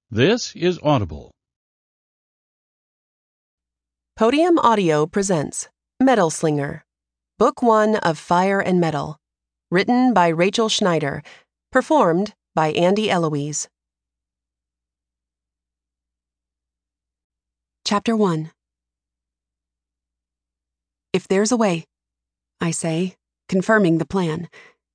This is Audible. Podium Audio presents Metal Slinger, Book 1 of Fire and Metal, written by Rachel Schneider, performed by Andy Eloise. Chapter 1. If there's a way, I say, confirming the plan.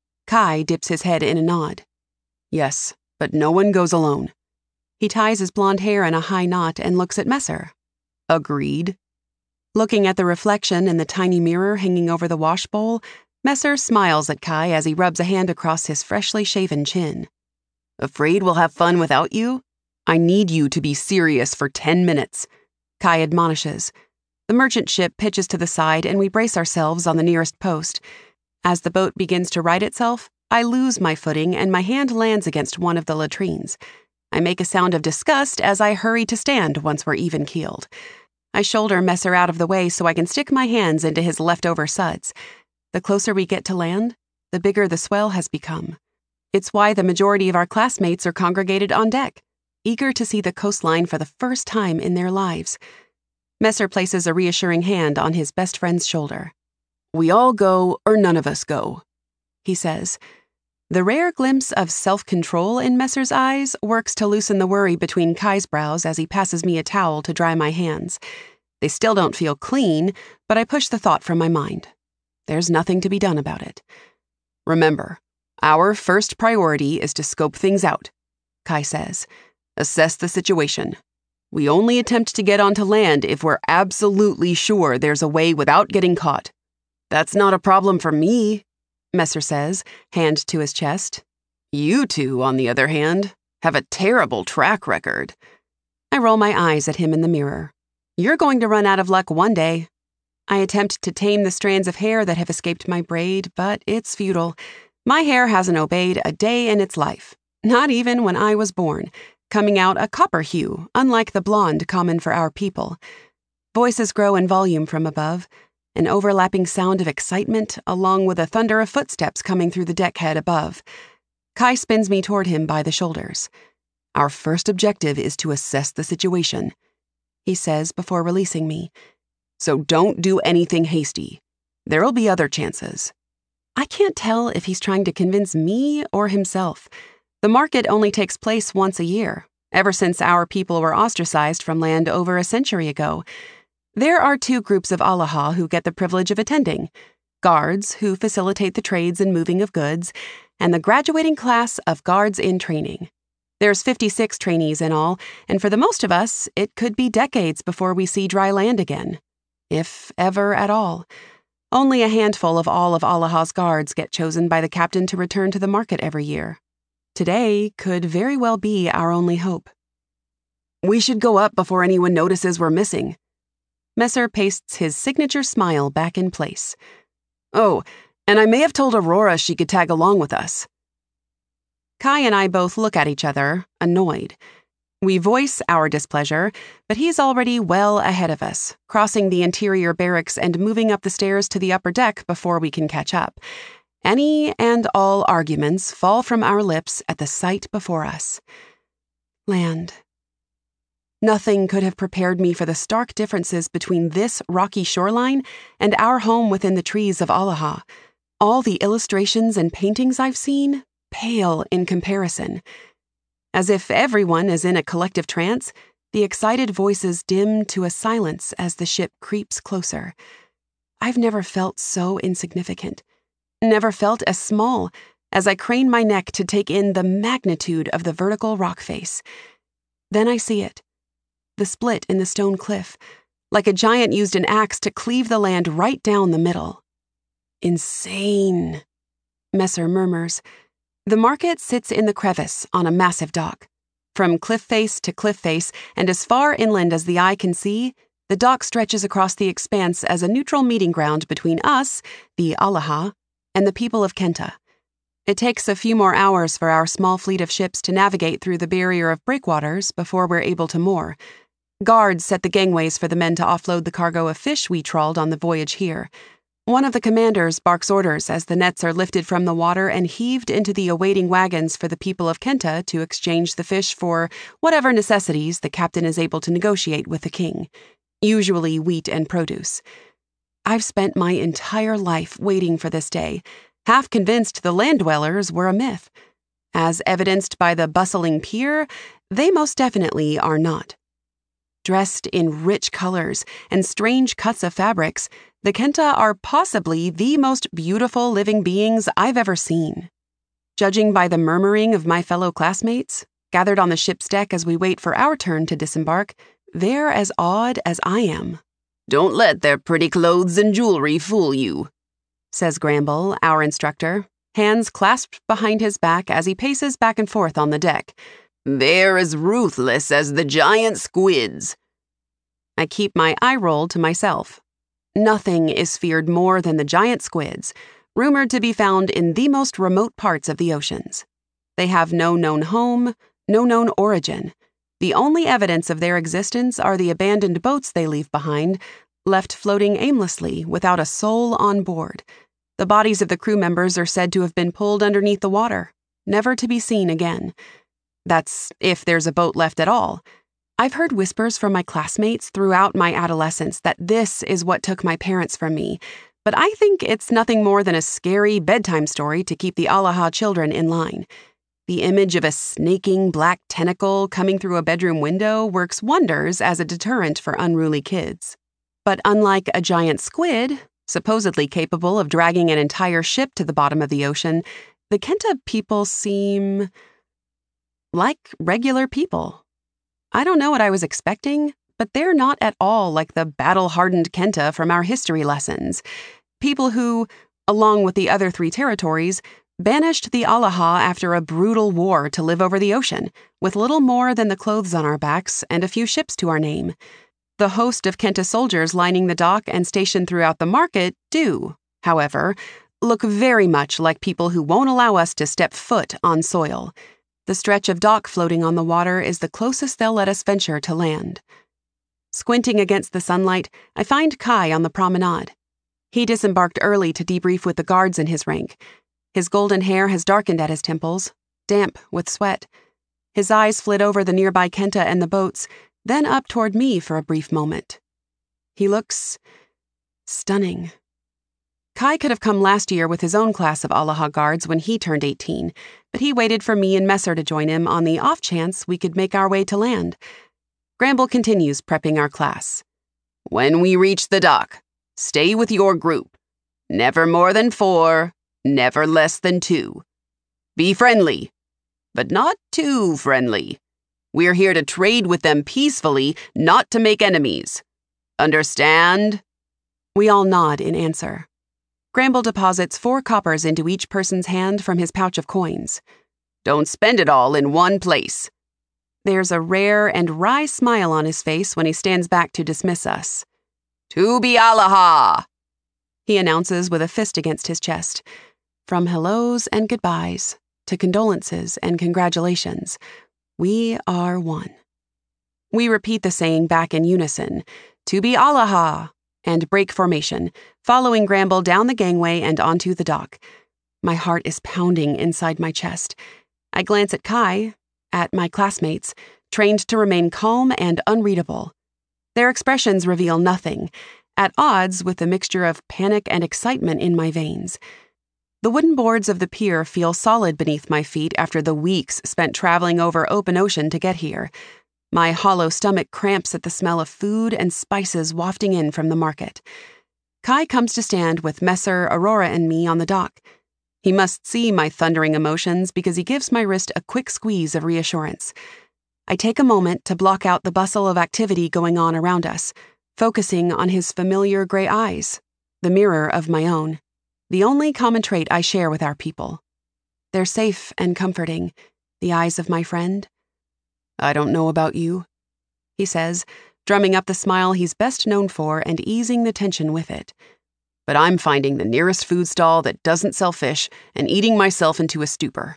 Kai dips his head in a nod. Yes, but no one goes alone. He ties his blonde hair in a high knot and looks at Messer. Agreed. Looking at the reflection in the tiny mirror hanging over the wash bowl, Messer smiles at Kai as he rubs a hand across his freshly shaven chin. Afraid we'll have fun without you? I need you to be serious for 10 minutes, Kai admonishes. The merchant ship pitches to the side and we brace ourselves on the nearest post. As the boat begins to right itself, I lose my footing and my hand lands against one of the latrines. I make a sound of disgust as I hurry to stand once we're even-keeled. I shoulder Messer out of the way so I can stick my hands into his leftover suds. The closer we get to land, the bigger the swell has become. It's why the majority of our classmates are congregated on deck, eager to see the coastline for the first time in their lives. Messer places a reassuring hand on his best friend's shoulder. We all go, or none of us go, he says. The rare glimpse of self-control in Messer's eyes works to loosen the worry between Kai's brows as he passes me a towel to dry my hands. They still don't feel clean, but I push the thought from my mind. There's nothing to be done about it. Remember, our first priority is to scope things out, Kai says. Assess the situation. We only attempt to get onto land if we're absolutely sure there's a way without getting caught. That's not a problem for me, Messer says, hand to his chest. You two, on the other hand, have a terrible track record. I roll my eyes at him in the mirror. You're going to run out of luck one day. I attempt to tame the strands of hair that have escaped my braid, but it's futile. My hair hasn't obeyed a day in its life, not even when I was born, coming out a copper hue, unlike the blonde common for our people. Voices grow in volume from above, an overlapping sound of excitement along with a thunder of footsteps coming through the deckhead above. Kai spins me toward him by the shoulders. Our first objective is to assess the situation, he says before releasing me. So don't do anything hasty. There'll be other chances. I can't tell if he's trying to convince me or himself. The market only takes place once a year, ever since our people were ostracized from land over a century ago. There are two groups of Allaha who get the privilege of attending: guards, who facilitate the trades and moving of goods, and the graduating class of guards in training. There's 56 trainees in all, and for the most of us, it could be decades before we see dry land again. If ever at all. Only a handful of all of Allaha's guards get chosen by the captain to return to the market every year. Today could very well be our only hope. We should go up before anyone notices we're missing. Messer pastes his signature smile back in place. Oh, and I may have told Aurora she could tag along with us. Kai and I both look at each other, annoyed. We voice our displeasure, but he's already well ahead of us, crossing the interior barracks and moving up the stairs to the upper deck before we can catch up. Any and all arguments fall from our lips at the sight before us. Land. Nothing could have prepared me for the stark differences between this rocky shoreline and our home within the trees of Allaha. All the illustrations and paintings I've seen pale in comparison. As if everyone is in a collective trance, the excited voices dim to a silence as the ship creeps closer. I've never felt so insignificant, never felt as small as I crane my neck to take in the magnitude of the vertical rock face. Then I see it. The split in the stone cliff, like a giant used an axe to cleave the land right down the middle. Insane, Messer murmurs. The market sits in the crevice on a massive dock. From cliff face to cliff face, and as far inland as the eye can see, the dock stretches across the expanse as a neutral meeting ground between us, the Allaha, and the people of Kenta. It takes a few more hours for our small fleet of ships to navigate through the barrier of breakwaters before we're able to moor. Guards set the gangways for the men to offload the cargo of fish we trawled on the voyage here. One of the commanders barks orders as the nets are lifted from the water and heaved into the awaiting wagons for the people of Kenta to exchange the fish for whatever necessities the captain is able to negotiate with the king, usually wheat and produce. I've spent my entire life waiting for this day, half convinced the land dwellers were a myth. As evidenced by the bustling pier, they most definitely are not. Dressed in rich colors and strange cuts of fabrics, the Kenta are possibly the most beautiful living beings I've ever seen. Judging by the murmuring of my fellow classmates, gathered on the ship's deck as we wait for our turn to disembark, they're as awed as I am. "Don't let their pretty clothes and jewelry fool you," says Gramble, our instructor, hands clasped behind his back as he paces back and forth on the deck. "They're as ruthless as the giant squids." I keep my eye roll to myself. Nothing is feared more than the giant squids, rumored to be found in the most remote parts of the oceans. They have no known home, no known origin. The only evidence of their existence are the abandoned boats they leave behind, left floating aimlessly without a soul on board. The bodies of the crew members are said to have been pulled underneath the water, never to be seen again. That's if there's a boat left at all. I've heard whispers from my classmates throughout my adolescence that this is what took my parents from me, but I think it's nothing more than a scary bedtime story to keep the Alaha children in line. The image of a snaking black tentacle coming through a bedroom window works wonders as a deterrent for unruly kids. But unlike a giant squid, supposedly capable of dragging an entire ship to the bottom of the ocean, the Kenta people seem like regular people. I don't know what I was expecting, but they're not at all like the battle-hardened Kenta from our history lessons. People who, along with the other 3 territories, banished the Alaha after a brutal war to live over the ocean, with little more than the clothes on our backs and a few ships to our name. The host of Kenta soldiers lining the dock and stationed throughout the market do, however, look very much like people who won't allow us to step foot on soil. The stretch of dock floating on the water is the closest they'll let us venture to land. Squinting against the sunlight, I find Kai on the promenade. He disembarked early to debrief with the guards in his rank. His golden hair has darkened at his temples, damp with sweat. His eyes flit over the nearby Kenta and the boats, then up toward me for a brief moment. He looks stunning. Kai could have come last year with his own class of Alaha guards when he turned 18, but he waited for me and Messer to join him on the off chance we could make our way to land. Gramble continues prepping our class. "When we reach the dock, stay with your group. Never more than 4, never less than 2. Be friendly, but not too friendly. We're here to trade with them peacefully, not to make enemies. Understand?" We all nod in answer. Gramble deposits 4 coppers into each person's hand from his pouch of coins. "Don't spend it all in one place." There's a rare and wry smile on his face when he stands back to dismiss us. "To be Alaha," he announces with a fist against his chest. From hellos and goodbyes to condolences and congratulations, we are one. We repeat the saying back in unison, "To be Alaha," and break formation, following Gramble down the gangway and onto the dock. My heart is pounding inside my chest. I glance at Kai, at my classmates, trained to remain calm and unreadable. Their expressions reveal nothing, at odds with the mixture of panic and excitement in my veins. The wooden boards of the pier feel solid beneath my feet after the weeks spent traveling over open ocean to get here. My hollow stomach cramps at the smell of food and spices wafting in from the market. Kai comes to stand with Messer, Aurora, and me on the dock. He must see my thundering emotions because he gives my wrist a quick squeeze of reassurance. I take a moment to block out the bustle of activity going on around us, focusing on his familiar gray eyes, the mirror of my own, the only common trait I share with our people. They're safe and comforting, the eyes of my friend. "I don't know about you," he says, drumming up the smile he's best known for and easing the tension with it. "But I'm finding the nearest food stall that doesn't sell fish and eating myself into a stupor."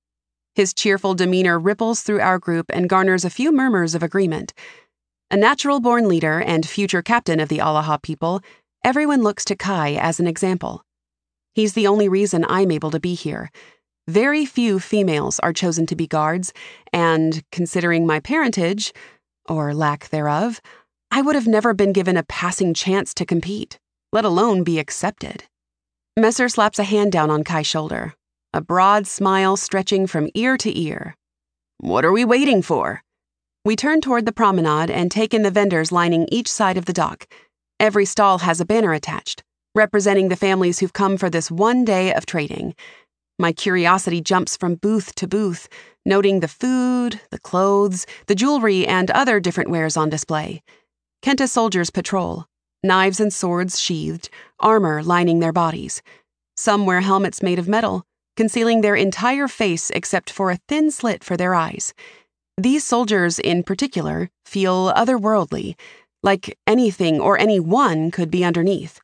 His cheerful demeanor ripples through our group and garners a few murmurs of agreement. A natural-born leader and future captain of the Alaha people, Everyone looks to Kai as an example. He's the only reason I'm able to be here. Very few females are chosen to be guards, and considering my parentage, or lack thereof, I would have never been given a passing chance to compete, let alone be accepted. Messer slaps a hand down on Kai's shoulder, a broad smile stretching from ear to ear. What are we waiting for? We turn toward the promenade and take in the vendors lining each side of the dock. Every stall has a banner attached, representing the families who've come for this one day of trading. My curiosity jumps from booth to booth, noting the food, the clothes, the jewelry, and other different wares on display. Kenta soldiers patrol, knives and swords sheathed, armor lining their bodies. Some wear helmets made of metal, concealing their entire face except for a thin slit for their eyes. These soldiers, in particular, feel otherworldly, like anything or anyone could be underneath.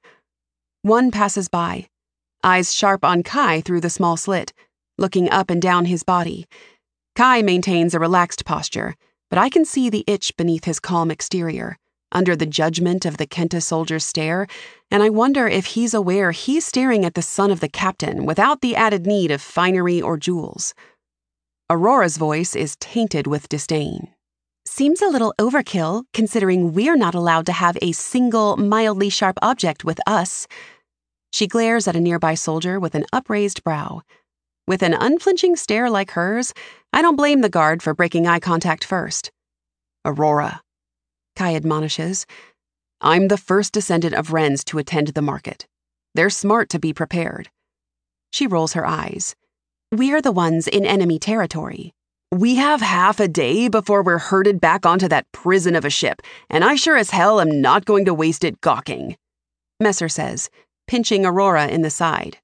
One passes by, eyes sharp on Kai through the small slit, looking up and down his body. Kai maintains a relaxed posture, but I can see the itch beneath his calm exterior, under the judgment of the Kenta soldier's stare, and I wonder if he's aware he's staring at the son of the captain without the added need of finery or jewels. Aurora's voice is tainted with disdain. Seems a little overkill, considering we're not allowed to have a single, mildly sharp object with us. She glares at a nearby soldier with an upraised brow. With an unflinching stare like hers, I don't blame the guard for breaking eye contact first. Aurora, Kai admonishes. I'm the first descendant of Wrens to attend the market. They're smart to be prepared. She rolls her eyes. We're the ones in enemy territory. We have half a day before we're herded back onto that prison of a ship, and I sure as hell am not going to waste it gawking, Messer says, pinching Aurora in the side.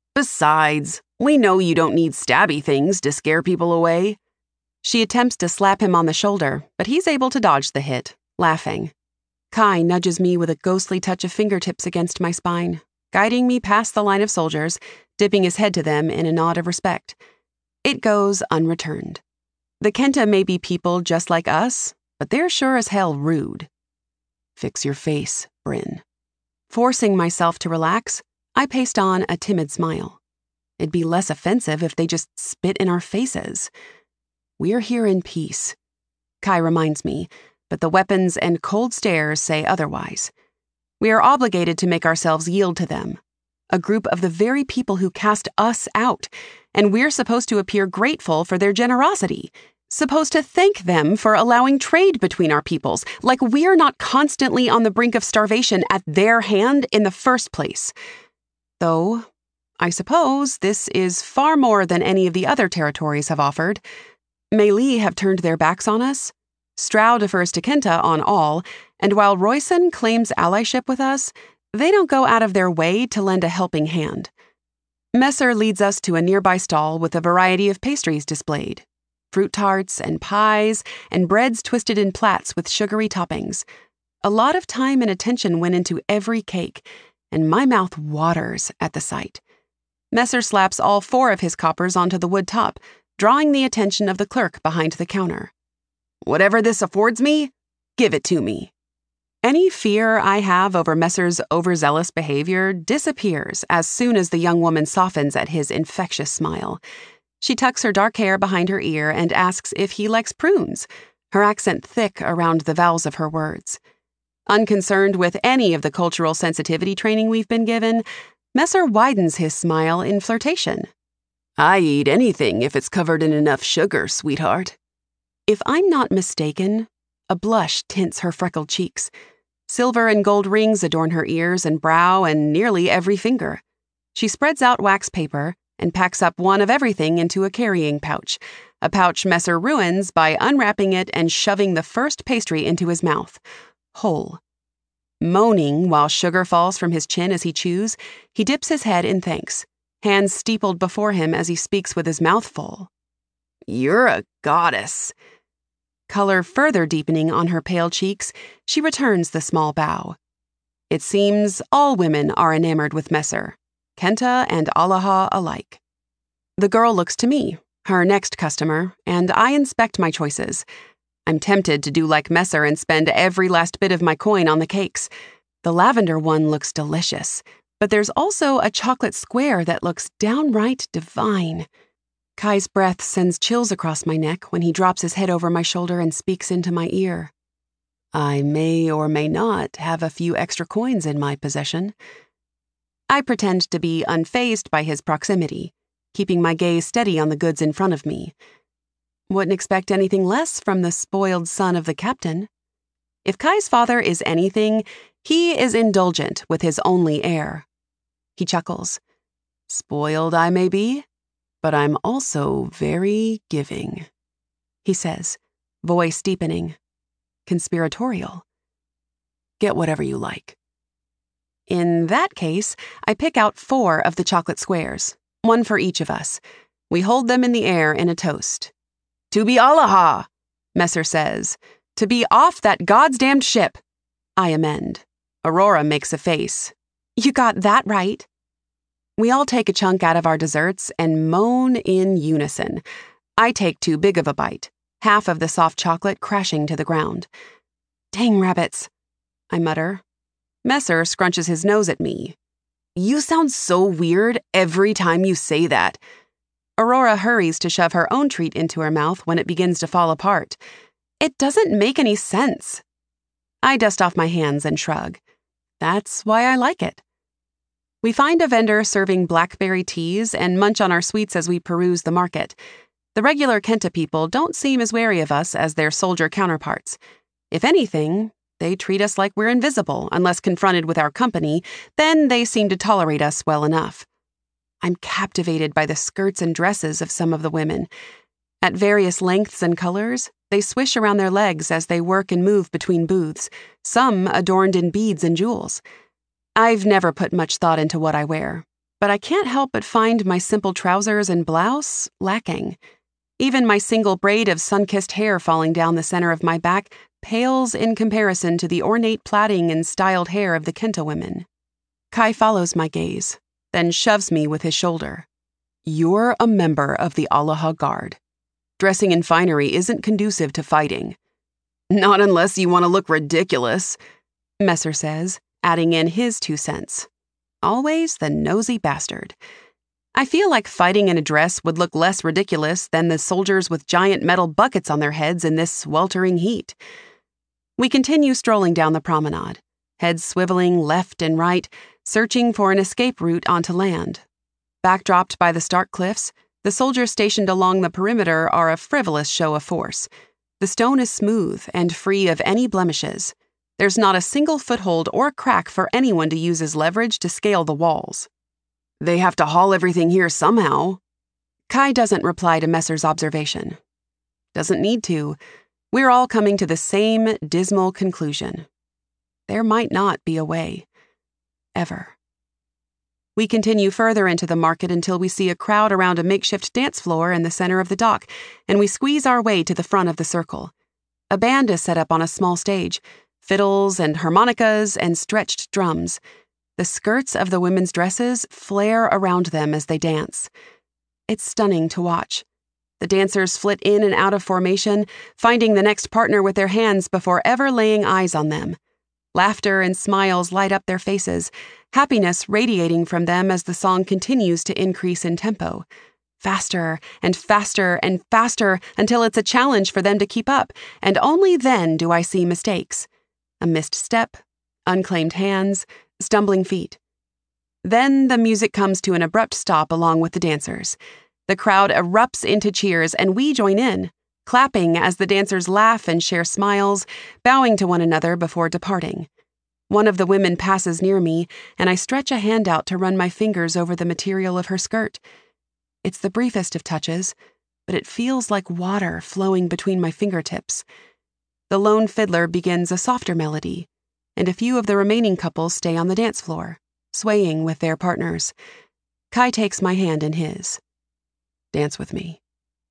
Besides, we know you don't need stabby things to scare people away. She attempts to slap him on the shoulder, but he's able to dodge the hit, laughing. Kai nudges me with a ghostly touch of fingertips against my spine, guiding me past the line of soldiers, dipping his head to them in a nod of respect. It goes unreturned. The Kenta may be people just like us, but they're sure as hell rude. Fix your face, Bryn. Forcing myself to relax, I paste on a timid smile. It'd be less offensive if they just spit in our faces. We're here in peace, Kai reminds me, but the weapons and cold stares say otherwise. We are obligated to make ourselves yield to them, a group of the very people who cast us out, and we're supposed to appear grateful for their generosity, supposed to thank them for allowing trade between our peoples, like we're not constantly on the brink of starvation at their hand in the first place. Though, I suppose this is far more than any of the other territories have offered. Mei Li have turned their backs on us. Strau defers to Kenta on all, and while Royson claims allyship with us, they don't go out of their way to lend a helping hand. Messer leads us to a nearby stall with a variety of pastries displayed. Fruit tarts and pies and breads twisted in plats with sugary toppings. A lot of time and attention went into every cake, and my mouth waters at the sight. Messer slaps all 4 of his coppers onto the wood top, drawing the attention of the clerk behind the counter. Whatever this affords me, give it to me. Any fear I have over Messer's overzealous behavior disappears as soon as the young woman softens at his infectious smile. She tucks her dark hair behind her ear and asks if he likes prunes, her accent thick around the vowels of her words. Unconcerned with any of the cultural sensitivity training we've been given, Messer widens his smile in flirtation. I eat anything if it's covered in enough sugar, sweetheart. If I'm not mistaken, a blush tints her freckled cheeks. Silver and gold rings adorn her ears and brow and nearly every finger. She spreads out wax paper and packs up one of everything into a carrying pouch, a pouch Messer ruins by unwrapping it and shoving the first pastry into his mouth, whole. Moaning while sugar falls from his chin as he chews, he dips his head in thanks, hands steepled before him as he speaks with his mouth full. You're a goddess. Color further deepening on her pale cheeks, she returns the small bow. It seems all women are enamored with Messer, Kenta and Alaha alike. The girl looks to me, her next customer, and I inspect my choices. I'm tempted to do like Messer and spend every last bit of my coin on the cakes, The lavender one looks delicious, but there's also a chocolate square that looks downright divine. Kai's breath sends chills across my neck when he drops his head over my shoulder and speaks into my ear. I may or may not have a few extra coins in my possession. I pretend to be unfazed by his proximity, keeping my gaze steady on the goods in front of me. Wouldn't expect anything less from the spoiled son of the captain. If Kai's father is anything, he is indulgent with his only heir. He chuckles. Spoiled I may be, but I'm also very giving, he says, voice deepening. Conspiratorial. Get whatever you like. In that case, I pick out 4 of the chocolate squares, 1 for each of us. We hold them in the air in a toast. To be Allaha, Messer says. To be off that goddamned ship, I amend. Aurora makes a face. You got that right. We all take a chunk out of our desserts and moan in unison. I take too big of a bite, half of the soft chocolate crashing to the ground. Dang rabbits, I mutter. Messer scrunches his nose at me. You sound so weird every time you say that. Aurora hurries to shove her own treat into her mouth when it begins to fall apart. It doesn't make any sense. I dust off my hands and shrug. That's why I like it. We find a vendor serving blackberry teas and munch on our sweets as we peruse the market. The regular Kenta people don't seem as wary of us as their soldier counterparts. If anything, they treat us like we're invisible unless confronted with our company, then they seem to tolerate us well enough. I'm captivated by the skirts and dresses of some of the women. At various lengths and colors, they swish around their legs as they work and move between booths, some adorned in beads and jewels. I've never put much thought into what I wear, but I can't help but find my simple trousers and blouse lacking. Even my single braid of sun-kissed hair falling down the center of my back pales in comparison to the ornate plaiting and styled hair of the Kenta women. Kai follows my gaze, then shoves me with his shoulder. You're a member of the Allaha Guard. Dressing in finery isn't conducive to fighting. Not unless you want to look ridiculous, Messer says, adding in his 2 cents. Always the nosy bastard. I feel like fighting in a dress would look less ridiculous than the soldiers with giant metal buckets on their heads in this sweltering heat. We continue strolling down the promenade, heads swiveling left and right, searching for an escape route onto land. Backdropped by the stark cliffs, the soldiers stationed along the perimeter are a frivolous show of force. The stone is smooth and free of any blemishes. There's not a single foothold or crack for anyone to use as leverage to scale the walls. They have to haul everything here somehow. Kai doesn't reply to Messer's observation. Doesn't need to. We're all coming to the same dismal conclusion. There might not be a way. Ever. We continue further into the market until we see a crowd around a makeshift dance floor in the center of the dock, and we squeeze our way to the front of the circle. A band is set up on a small stage, fiddles and harmonicas and stretched drums. The skirts of the women's dresses flare around them as they dance. It's stunning to watch. The dancers flit in and out of formation, finding the next partner with their hands before ever laying eyes on them. Laughter and smiles light up their faces, happiness radiating from them as the song continues to increase in tempo. Faster and faster and faster until it's a challenge for them to keep up, and only then do I see mistakes. A missed step, unclaimed hands, stumbling feet. Then the music comes to an abrupt stop along with the dancers. The crowd erupts into cheers and we join in, clapping as the dancers laugh and share smiles, bowing to one another before departing. One of the women passes near me, and I stretch a hand out to run my fingers over the material of her skirt. It's the briefest of touches, but it feels like water flowing between my fingertips. The lone fiddler begins a softer melody, and a few of the remaining couples stay on the dance floor, swaying with their partners. Kai takes my hand in his. Dance with me.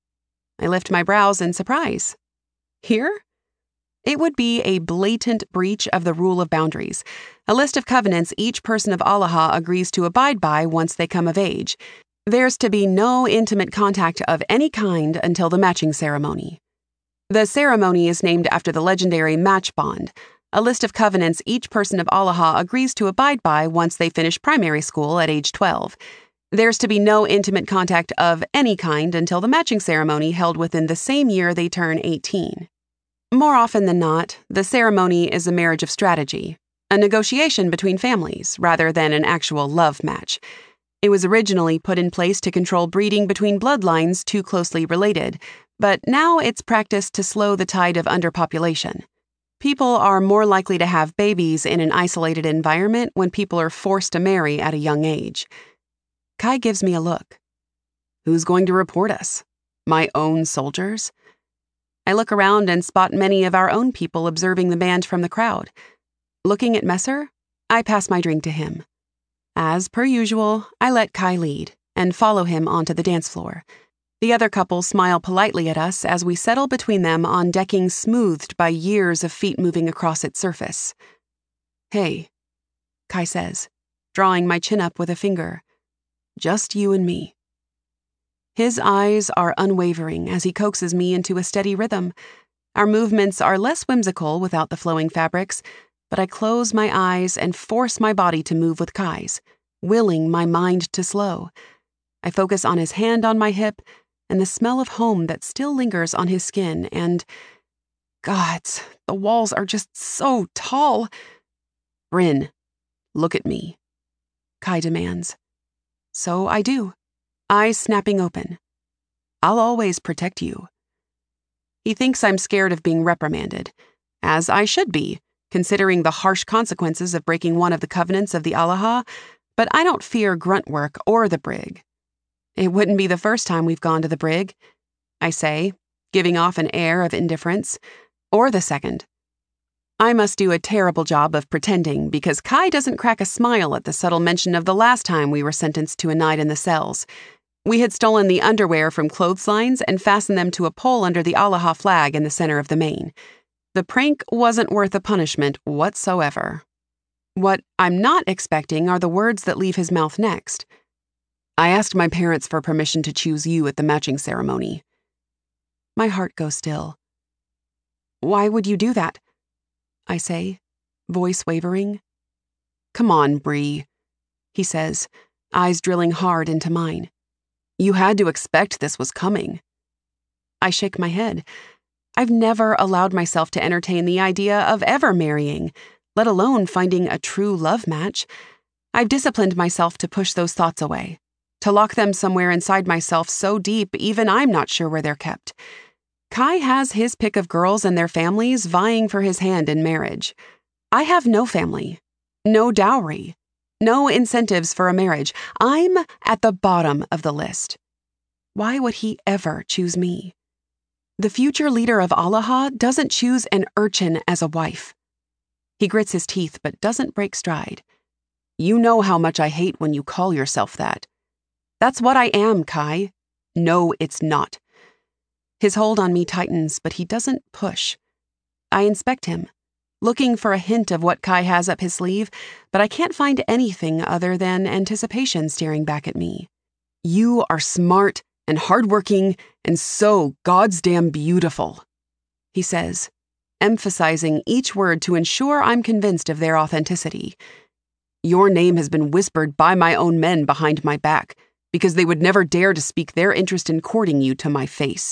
I lift my brows in surprise. Here? It would be a blatant breach of the rule of boundaries, a list of covenants each person of Allaha agrees to abide by once they come of age. There's to be no intimate contact of any kind until the matching ceremony. The ceremony is named after the legendary match bond, a list of covenants each person of Allaha agrees to abide by once they finish primary school at age 12. There's to be no intimate contact of any kind until the matching ceremony held within the same year they turn 18. More often than not, the ceremony is a marriage of strategy, a negotiation between families rather than an actual love match. It was originally put in place to control breeding between bloodlines too closely related, but now it's practiced to slow the tide of underpopulation. People are more likely to have babies in an isolated environment when people are forced to marry at a young age. Kai gives me a look. Who's going to report us? My own soldiers? I look around and spot many of our own people observing the band from the crowd. Looking at Messer, I pass my drink to him. As per usual, I let Kai lead and follow him onto the dance floor. The other couple smile politely at us as we settle between them on decking smoothed by years of feet moving across its surface. Hey, Kai says, drawing my chin up with a finger. Just you and me. His eyes are unwavering as he coaxes me into a steady rhythm. Our movements are less whimsical without the flowing fabrics, but I close my eyes and force my body to move with Kai's, willing my mind to slow. I focus on his hand on my hip and the smell of home that still lingers on his skin and... Gods, the walls are just so tall. Bryn, look at me, Kai demands. So I do, eyes snapping open. I'll always protect you. He thinks I'm scared of being reprimanded, as I should be, considering the harsh consequences of breaking one of the covenants of the Allaha, but I don't fear grunt work or the brig. It wouldn't be the first time we've gone to the brig, I say, giving off an air of indifference, or the second. I must do a terrible job of pretending because Kai doesn't crack a smile at the subtle mention of the last time we were sentenced to a night in the cells. We had stolen the underwear from clotheslines and fastened them to a pole under the Allaha flag in the center of the main. The prank wasn't worth a punishment whatsoever. What I'm not expecting are the words that leave his mouth next. I asked my parents for permission to choose you at the matching ceremony. My heart goes still. Why would you do that? I say, voice wavering. Come on, Bree, he says, eyes drilling hard into mine. You had to expect this was coming. I shake my head. I've never allowed myself to entertain the idea of ever marrying, let alone finding a true love match. I've disciplined myself to push those thoughts away, to lock them somewhere inside myself so deep even I'm not sure where they're kept. Kai has his pick of girls and their families vying for his hand in marriage. I have no family, no dowry, no incentives for a marriage. I'm at the bottom of the list. Why would he ever choose me? The future leader of Allaha doesn't choose an urchin as a wife. He grits his teeth but doesn't break stride. You know how much I hate when you call yourself that. That's what I am, Kai. No, it's not. His hold on me tightens, but he doesn't push. I inspect him, looking for a hint of what Kai has up his sleeve, but I can't find anything other than anticipation staring back at me. You are smart and hardworking and so goddamn beautiful, he says, emphasizing each word to ensure I'm convinced of their authenticity. Your name has been whispered by my own men behind my back, because they would never dare to speak their interest in courting you to my face.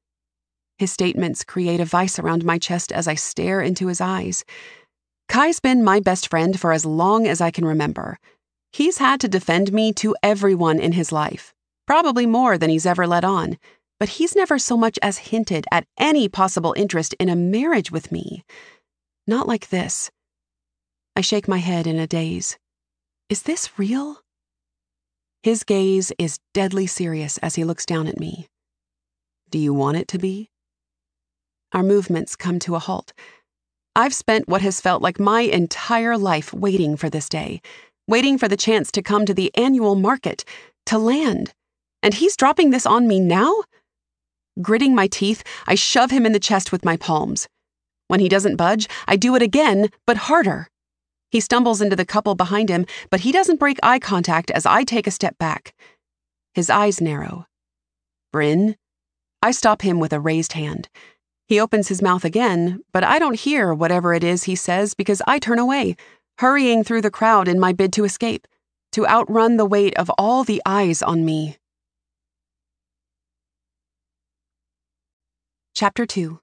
His statements create a vice around my chest as I stare into his eyes. Kai's been my best friend for as long as I can remember. He's had to defend me to everyone in his life, probably more than he's ever let on, but he's never so much as hinted at any possible interest in a marriage with me. Not like this. I shake my head in a daze. Is this real? His gaze is deadly serious as he looks down at me. Do you want it to be? Our movements come to a halt. I've spent what has felt like my entire life waiting for this day, waiting for the chance to come to the annual market, to land. And he's dropping this on me now? Gritting my teeth, I shove him in the chest with my palms. When he doesn't budge, I do it again, but harder. He stumbles into the couple behind him, but he doesn't break eye contact as I take a step back. His eyes narrow. Bryn? I stop him with a raised hand. He opens his mouth again, but I don't hear whatever it is he says because I turn away, hurrying through the crowd in my bid to escape, to outrun the weight of all the eyes on me. Chapter 2.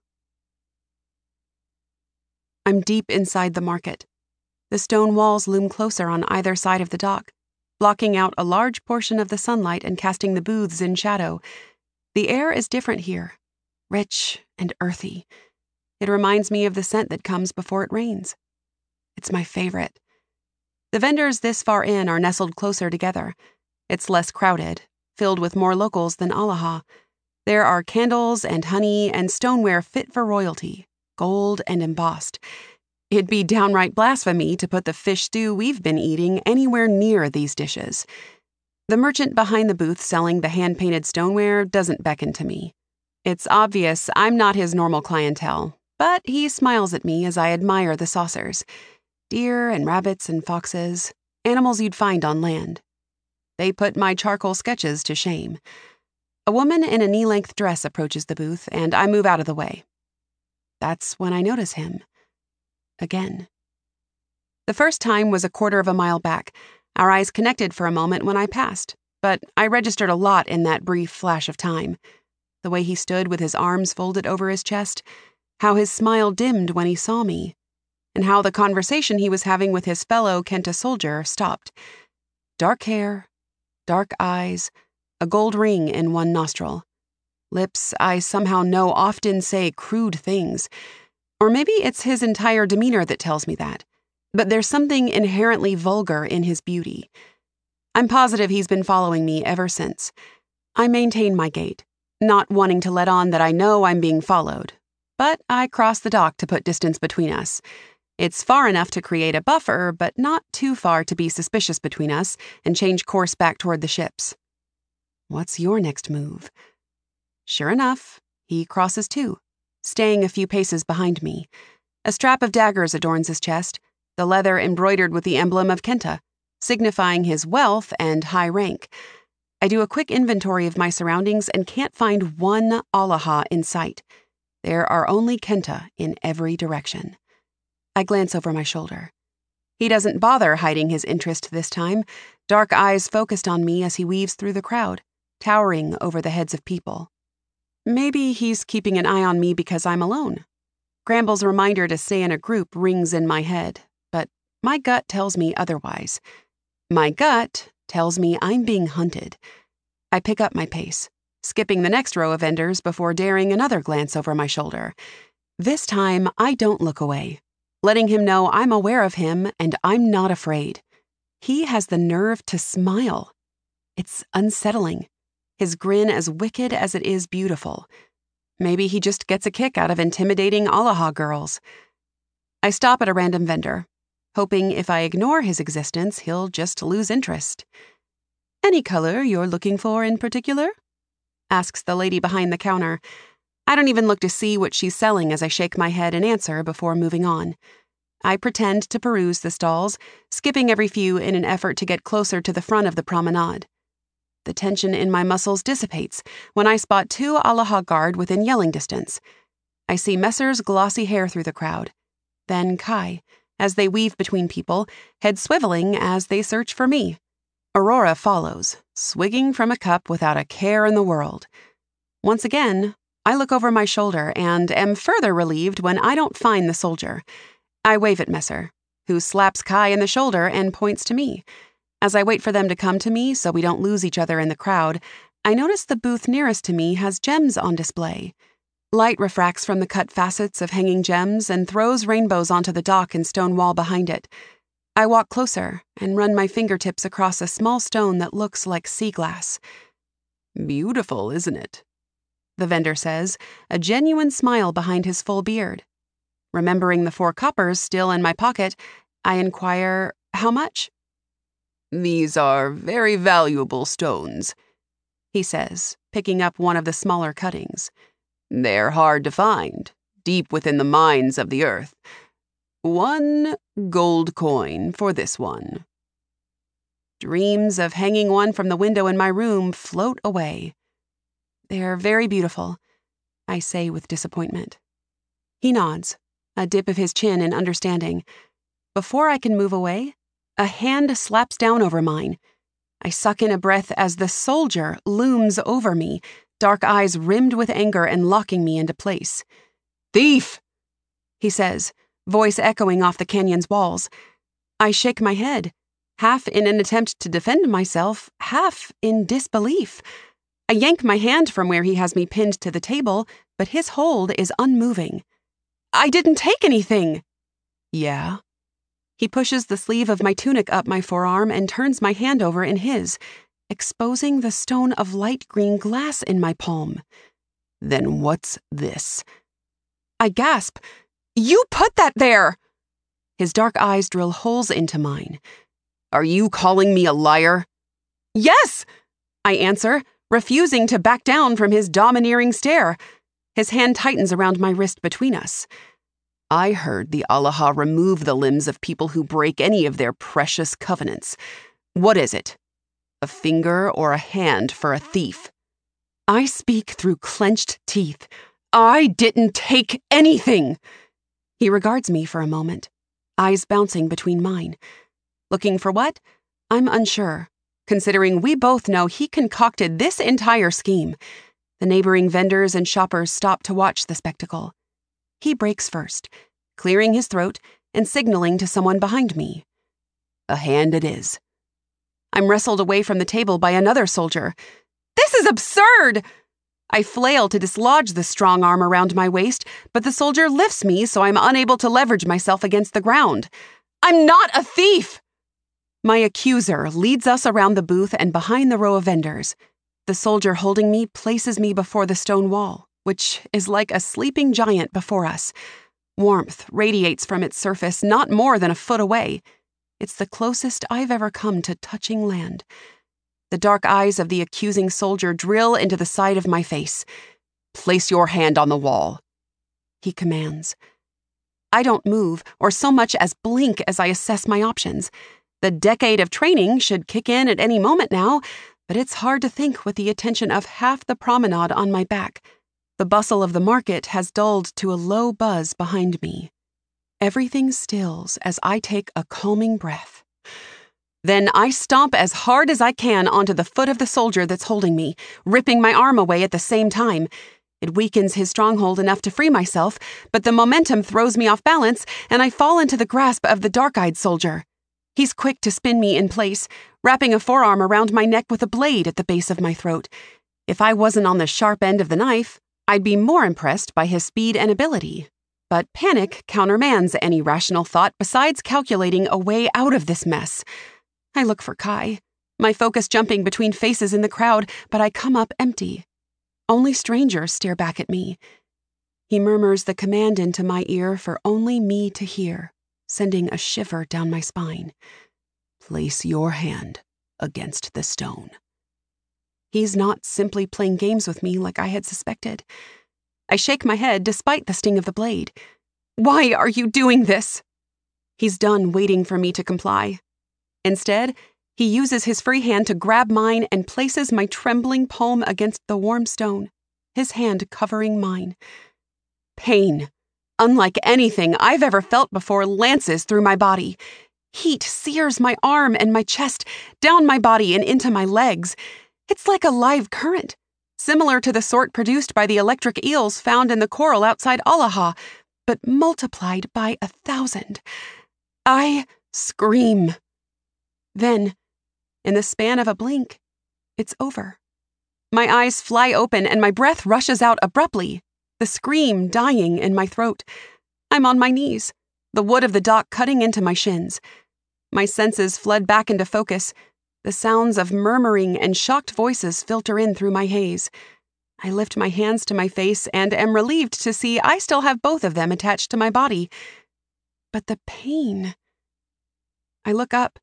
I'm deep inside the market. The stone walls loom closer on either side of the dock, blocking out a large portion of the sunlight and casting the booths in shadow. The air is different here, rich and earthy. It reminds me of the scent that comes before it rains. It's my favorite. The vendors this far in are nestled closer together. It's less crowded, filled with more locals than Allaha. There are candles and honey and stoneware fit for royalty, gold and embossed. It'd be downright blasphemy to put the fish stew we've been eating anywhere near these dishes. The merchant behind the booth selling the hand-painted stoneware doesn't beckon to me. It's obvious I'm not his normal clientele, but he smiles at me as I admire the saucers. Deer and rabbits and foxes, animals you'd find on land. They put my charcoal sketches to shame. A woman in a knee-length dress approaches the booth, and I move out of the way. That's when I notice him. Again. The first time was a quarter of a mile back. Our eyes connected for a moment when I passed, but I registered a lot in that brief flash of time. The way he stood with his arms folded over his chest, how his smile dimmed when he saw me, and how the conversation he was having with his fellow Kenta soldier stopped. Dark hair, dark eyes, a gold ring in one nostril. Lips I somehow know often say crude things. Or maybe it's his entire demeanor that tells me that. But there's something inherently vulgar in his beauty. I'm positive he's been following me ever since. I maintain my gait, not wanting to let on that I know I'm being followed. But I cross the dock to put distance between us. It's far enough to create a buffer, but not too far to be suspicious between us and change course back toward the ships. What's your next move? Sure enough, he crosses too, staying a few paces behind me. A strap of daggers adorns his chest, the leather embroidered with the emblem of Kenta, signifying his wealth and high rank. I do a quick inventory of my surroundings and can't find one Allaha in sight. There are only Kenta in every direction. I glance over my shoulder. He doesn't bother hiding his interest this time, dark eyes focused on me as he weaves through the crowd, towering over the heads of people. Maybe he's keeping an eye on me because I'm alone. Gramble's reminder to stay in a group rings in my head, but my gut tells me otherwise. My gut tells me I'm being hunted. I pick up my pace, skipping the next row of vendors before daring another glance over my shoulder. This time, I don't look away, letting him know I'm aware of him and I'm not afraid. He has the nerve to smile. It's unsettling. His grin as wicked as it is beautiful. Maybe he just gets a kick out of intimidating Allaha girls. I stop at a random vendor, hoping if I ignore his existence, he'll just lose interest. "Any color you're looking for in particular?" asks the lady behind the counter. I don't even look to see what she's selling as I shake my head and answer before moving on. I pretend to peruse the stalls, skipping every few in an effort to get closer to the front of the promenade. The tension in my muscles dissipates when I spot two Allaha guard within yelling distance. I see Messer's glossy hair through the crowd, then Kai, as they weave between people, head swiveling as they search for me. Aurora follows, swigging from a cup without a care in the world. Once again, I look over my shoulder and am further relieved when I don't find the soldier. I wave at Messer, who slaps Kai in the shoulder and points to me. As I wait for them to come to me so we don't lose each other in the crowd, I notice the booth nearest to me has gems on display. Light refracts from the cut facets of hanging gems and throws rainbows onto the dock and stone wall behind it. I walk closer and run my fingertips across a small stone that looks like sea glass. "Beautiful, isn't it?" the vendor says, a genuine smile behind his full beard. Remembering the 4 coppers still in my pocket, I inquire, "How much?" "These are very valuable stones," he says, picking up one of the smaller cuttings. "They're hard to find, deep within the mines of the earth. 1 gold coin for this one." Dreams of hanging one from the window in my room float away. "They're very beautiful," I say with disappointment. He nods, a dip of his chin in understanding. Before I can move away, a hand slaps down over mine. I suck in a breath as the soldier looms over me, dark eyes rimmed with anger and locking me into place. "Thief!" he says, voice echoing off the canyon's walls. I shake my head, half in an attempt to defend myself, half in disbelief. I yank my hand from where he has me pinned to the table, but his hold is unmoving. "I didn't take anything." "Yeah?" He pushes the sleeve of my tunic up my forearm and turns my hand over in his, exposing the stone of light green glass in my palm. "Then what's this?" I gasp. "You put that there!" His dark eyes drill holes into mine. "Are you calling me a liar?" "Yes!" I answer, refusing to back down from his domineering stare. His hand tightens around my wrist between us. "I heard the Allaha remove the limbs of people who break any of their precious covenants. What is it? A finger or a hand for a thief?" I speak through clenched teeth. "I didn't take anything!" He regards me for a moment, eyes bouncing between mine. Looking for what? I'm unsure, considering we both know he concocted this entire scheme. The neighboring vendors and shoppers stop to watch the spectacle. He breaks first, clearing his throat and signaling to someone behind me. "A hand it is." I'm wrestled away from the table by another soldier. "This is absurd!" I flail to dislodge the strong arm around my waist, but the soldier lifts me so I'm unable to leverage myself against the ground. "I'm not a thief!" My accuser leads us around the booth and behind the row of vendors. The soldier holding me places me before the stone wall, which is like a sleeping giant before us. Warmth radiates from its surface not more than a foot away. It's the closest I've ever come to touching land. The dark eyes of the accusing soldier drill into the side of my face. "Place your hand on the wall," he commands. I don't move or so much as blink as I assess my options. The decade of training should kick in at any moment now, but it's hard to think with the attention of half the promenade on my back. The bustle of the market has dulled to a low buzz behind me. Everything stills as I take a calming breath. Then I stomp as hard as I can onto the foot of the soldier that's holding me, ripping my arm away at the same time. It weakens his stronghold enough to free myself, but the momentum throws me off balance, and I fall into the grasp of the dark-eyed soldier. He's quick to spin me in place, wrapping a forearm around my neck with a blade at the base of my throat. If I wasn't on the sharp end of the knife, I'd be more impressed by his speed and ability. But panic countermands any rational thought besides calculating a way out of this mess. I look for Kai, my focus jumping between faces in the crowd, but I come up empty. Only strangers stare back at me. He murmurs the command into my ear for only me to hear, sending a shiver down my spine. "Place your hand against the stone." He's not simply playing games with me like I had suspected. I shake my head despite the sting of the blade. "Why are you doing this?" He's done waiting for me to comply. Instead, he uses his free hand to grab mine and places my trembling palm against the warm stone, his hand covering mine. Pain, unlike anything I've ever felt before, lances through my body. Heat sears my arm and my chest, down my body and into my legs. It's like a live current, similar to the sort produced by the electric eels found in the coral outside Allaha, but multiplied by 1,000. I scream. Then, in the span of a blink, it's over. My eyes fly open and my breath rushes out abruptly, the scream dying in my throat. I'm on my knees, the wood of the dock cutting into my shins. My senses flood back into focus. The sounds of murmuring and shocked voices filter in through my haze. I lift my hands to my face and am relieved to see I still have both of them attached to my body. But the pain. I look up,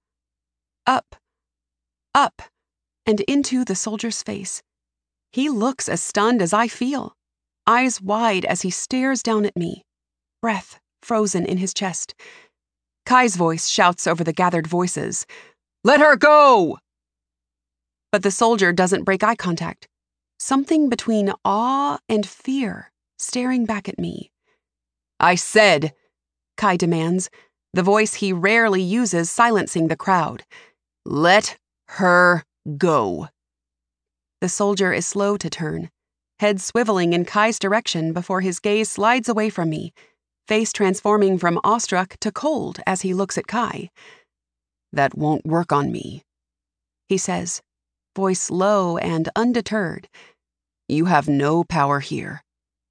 and into the soldier's face. He looks as stunned as I feel, eyes wide as he stares down at me, breath frozen in his chest. Kai's voice shouts over the gathered voices, "Let her go!" But the soldier doesn't break eye contact, something between awe and fear staring back at me. I said, Kai demands, the voice he rarely uses silencing the crowd. Let her go. The soldier is slow to turn, head swiveling in Kai's direction before his gaze slides away from me, face transforming from awestruck to cold as he looks at Kai. That won't work on me, he says, voice low and undeterred. You have no power here.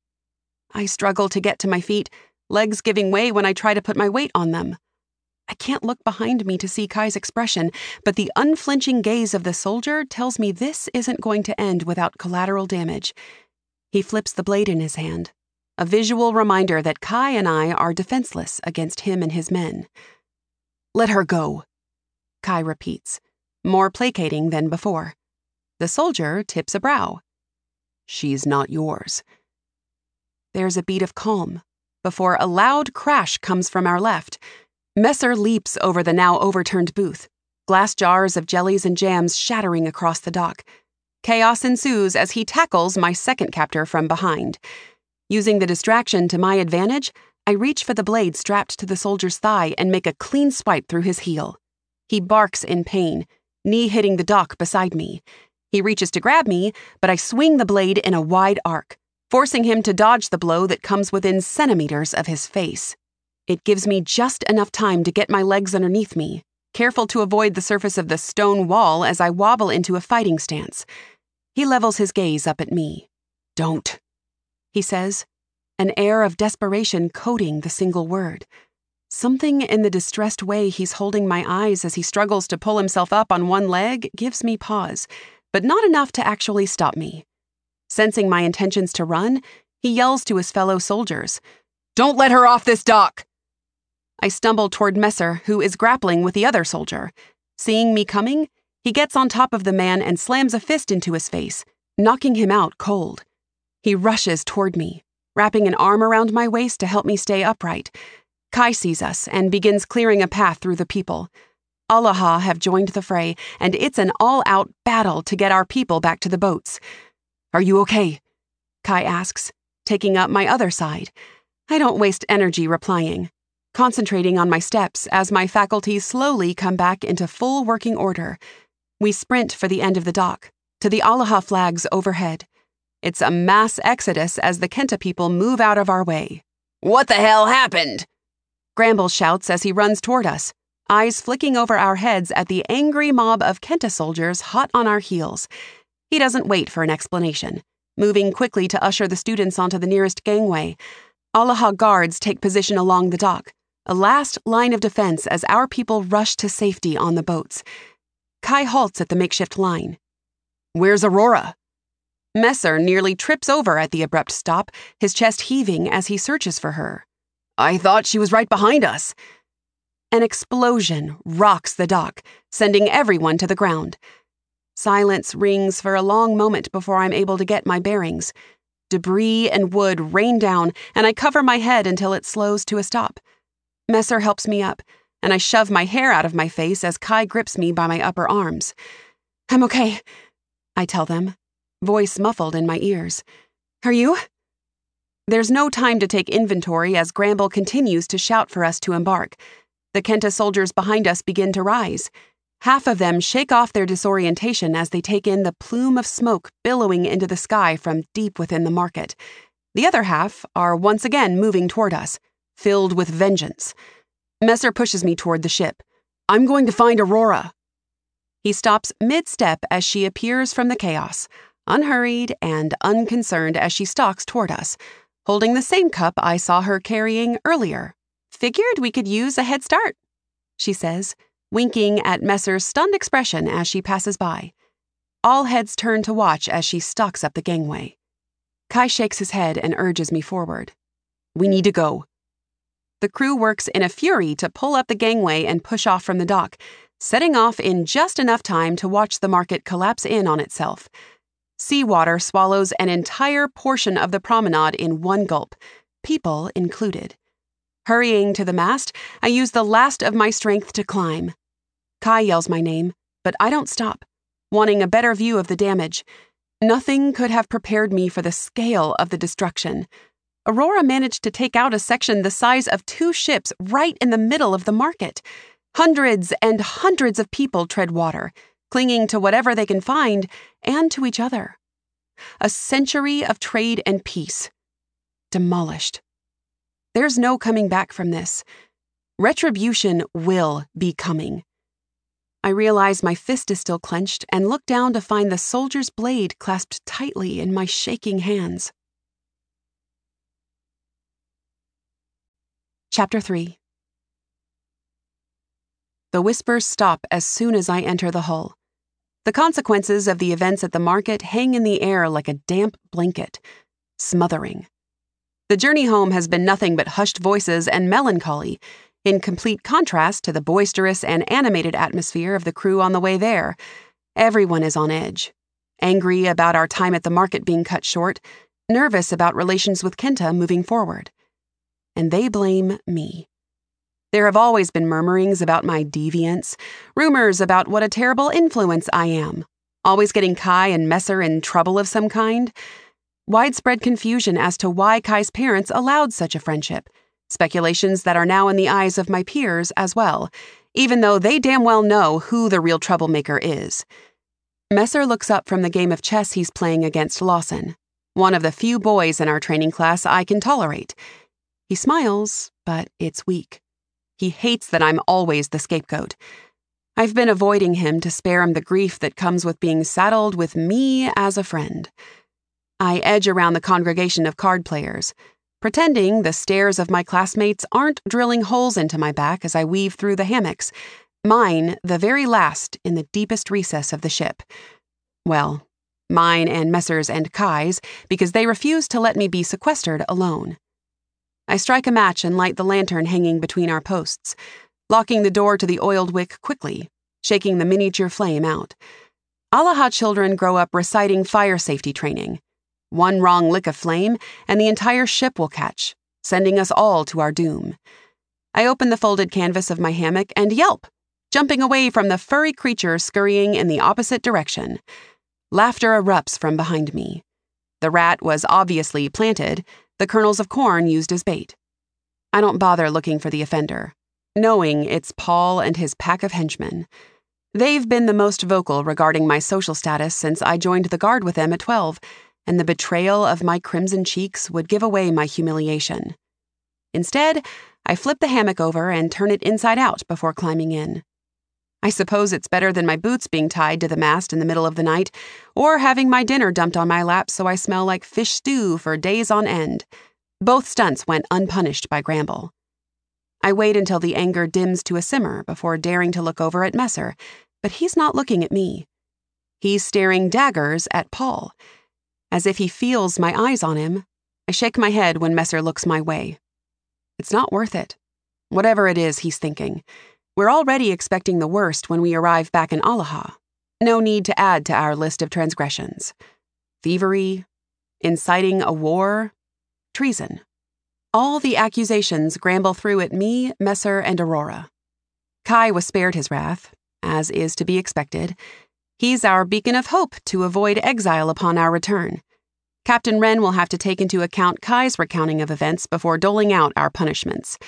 I struggle to get to my feet, legs giving way when I try to put my weight on them. I can't look behind me to see Kai's expression, but the unflinching gaze of the soldier tells me this isn't going to end without collateral damage. He flips the blade in his hand, a visual reminder that Kai and I are defenseless against him and his men. Let her go, Kai repeats, more placating than before. The soldier tips a brow. She's not yours. There's a beat of calm before a loud crash comes from our left. Messer leaps over the now overturned booth, glass jars of jellies and jams shattering across the dock. Chaos ensues as he tackles my second captor from behind. Using the distraction to my advantage, I reach for the blade strapped to the soldier's thigh and make a clean swipe through his heel. He barks in pain, knee hitting the dock beside me. He reaches to grab me, but I swing the blade in a wide arc, forcing him to dodge the blow that comes within centimeters of his face. It gives me just enough time to get my legs underneath me, careful to avoid the surface of the stone wall as I wobble into a fighting stance. He levels his gaze up at me. Don't, he says, an air of desperation coating the single word. Something in the distressed way he's holding my eyes as he struggles to pull himself up on one leg gives me pause, but not enough to actually stop me. Sensing my intentions to run, he yells to his fellow soldiers, Don't let her off this dock! I stumble toward Messer, who is grappling with the other soldier. Seeing me coming, he gets on top of the man and slams a fist into his face, knocking him out cold. He rushes toward me, wrapping an arm around my waist to help me stay upright. Kai sees us and begins clearing a path through the people. Allaha have joined the fray, and it's an all-out battle to get our people back to the boats. Are you okay? Kai asks, taking up my other side. I don't waste energy replying, concentrating on my steps as my faculties slowly come back into full working order. We sprint for the end of the dock, to the Allaha flags overhead. It's a mass exodus as the Kenta people move out of our way. What the hell happened? Gramble shouts as he runs toward us, eyes flicking over our heads at the angry mob of Kenta soldiers hot on our heels. He doesn't wait for an explanation, moving quickly to usher the students onto the nearest gangway. Allaha guards take position along the dock, a last line of defense as our people rush to safety on the boats. Kai halts at the makeshift line. Where's Aurora? Messer nearly trips over at the abrupt stop, his chest heaving as he searches for her. I thought she was right behind us. An explosion rocks the dock, sending everyone to the ground. Silence rings for a long moment before I'm able to get my bearings. Debris and wood rain down, and I cover my head until it slows to a stop. Messer helps me up, and I shove my hair out of my face as Kai grips me by my upper arms. I'm okay, I tell them, voice muffled in my ears. Are you? There's no time to take inventory as Gramble continues to shout for us to embark. The Kenta soldiers behind us begin to rise. Half of them shake off their disorientation as they take in the plume of smoke billowing into the sky from deep within the market. The other half are once again moving toward us, filled with vengeance. Messer pushes me toward the ship. I'm going to find Aurora. He stops mid-step as she appears from the chaos, unhurried and unconcerned as she stalks toward us, holding the same cup I saw her carrying earlier. Figured we could use a head start, she says, winking at Messer's stunned expression as she passes by. All heads turn to watch as she stalks up the gangway. Kai shakes his head and urges me forward. We need to go. The crew works in a fury to pull up the gangway and push off from the dock, setting off in just enough time to watch the market collapse in on itself. Seawater swallows an entire portion of the promenade in one gulp, people included. Hurrying to the mast, I use the last of my strength to climb. Kai yells my name, but I don't stop, wanting a better view of the damage. Nothing could have prepared me for the scale of the destruction. Aurora managed to take out a section the size of 2 ships right in the middle of the market. Hundreds and hundreds of people tread water, clinging to whatever they can find and to each other. A century of trade and peace. Demolished. There's no coming back from this. Retribution will be coming. I realize my fist is still clenched and look down to find the soldier's blade clasped tightly in my shaking hands. Chapter 3. The whispers stop as soon as I enter the hull. The consequences of the events at the market hang in the air like a damp blanket, smothering. The journey home has been nothing but hushed voices and melancholy, in complete contrast to the boisterous and animated atmosphere of the crew on the way there. Everyone is on edge, angry about our time at the market being cut short, nervous about relations with Kenta moving forward. And they blame me. There have always been murmurings about my deviance, rumors about what a terrible influence I am, always getting Kai and Messer in trouble of some kind. Widespread confusion as to why Kai's parents allowed such a friendship. Speculations that are now in the eyes of my peers as well, even though they damn well know who the real troublemaker is. Messer looks up from the game of chess he's playing against Lawson, one of the few boys in our training class I can tolerate. He smiles, but it's weak. He hates that I'm always the scapegoat. I've been avoiding him to spare him the grief that comes with being saddled with me as a friend. I edge around the congregation of card players, pretending the stares of my classmates aren't drilling holes into my back as I weave through the hammocks, mine the very last in the deepest recess of the ship. Well, mine and Messer's and Kai's, because they refuse to let me be sequestered alone. I strike a match and light the lantern hanging between our posts, locking the door to the oiled wick quickly, shaking the miniature flame out. Alaha children grow up reciting fire safety training. One wrong lick of flame, and the entire ship will catch, sending us all to our doom. I open the folded canvas of my hammock and yelp, jumping away from the furry creature scurrying in the opposite direction. Laughter erupts from behind me. The rat was obviously planted, the kernels of corn used as bait. I don't bother looking for the offender, knowing it's Paul and his pack of henchmen. They've been the most vocal regarding my social status since I joined the guard with them at 12, and the betrayal of my crimson cheeks would give away my humiliation. Instead, I flip the hammock over and turn it inside out before climbing in. I suppose it's better than my boots being tied to the mast in the middle of the night, or having my dinner dumped on my lap so I smell like fish stew for days on end. Both stunts went unpunished by Gramble. I wait until the anger dims to a simmer before daring to look over at Messer, but he's not looking at me. He's staring daggers at Paul. As if he feels my eyes on him, I shake my head when Messer looks my way. It's not worth it. Whatever it is he's thinking. We're already expecting the worst when we arrive back in Alaha. No need to add to our list of transgressions. Thievery, inciting a war, treason. All the accusations Gramble threw at me, Messer, and Aurora. Kai was spared his wrath, as is to be expected. He's our beacon of hope to avoid exile upon our return. Captain Wren will have to take into account Kai's recounting of events before doling out our punishments.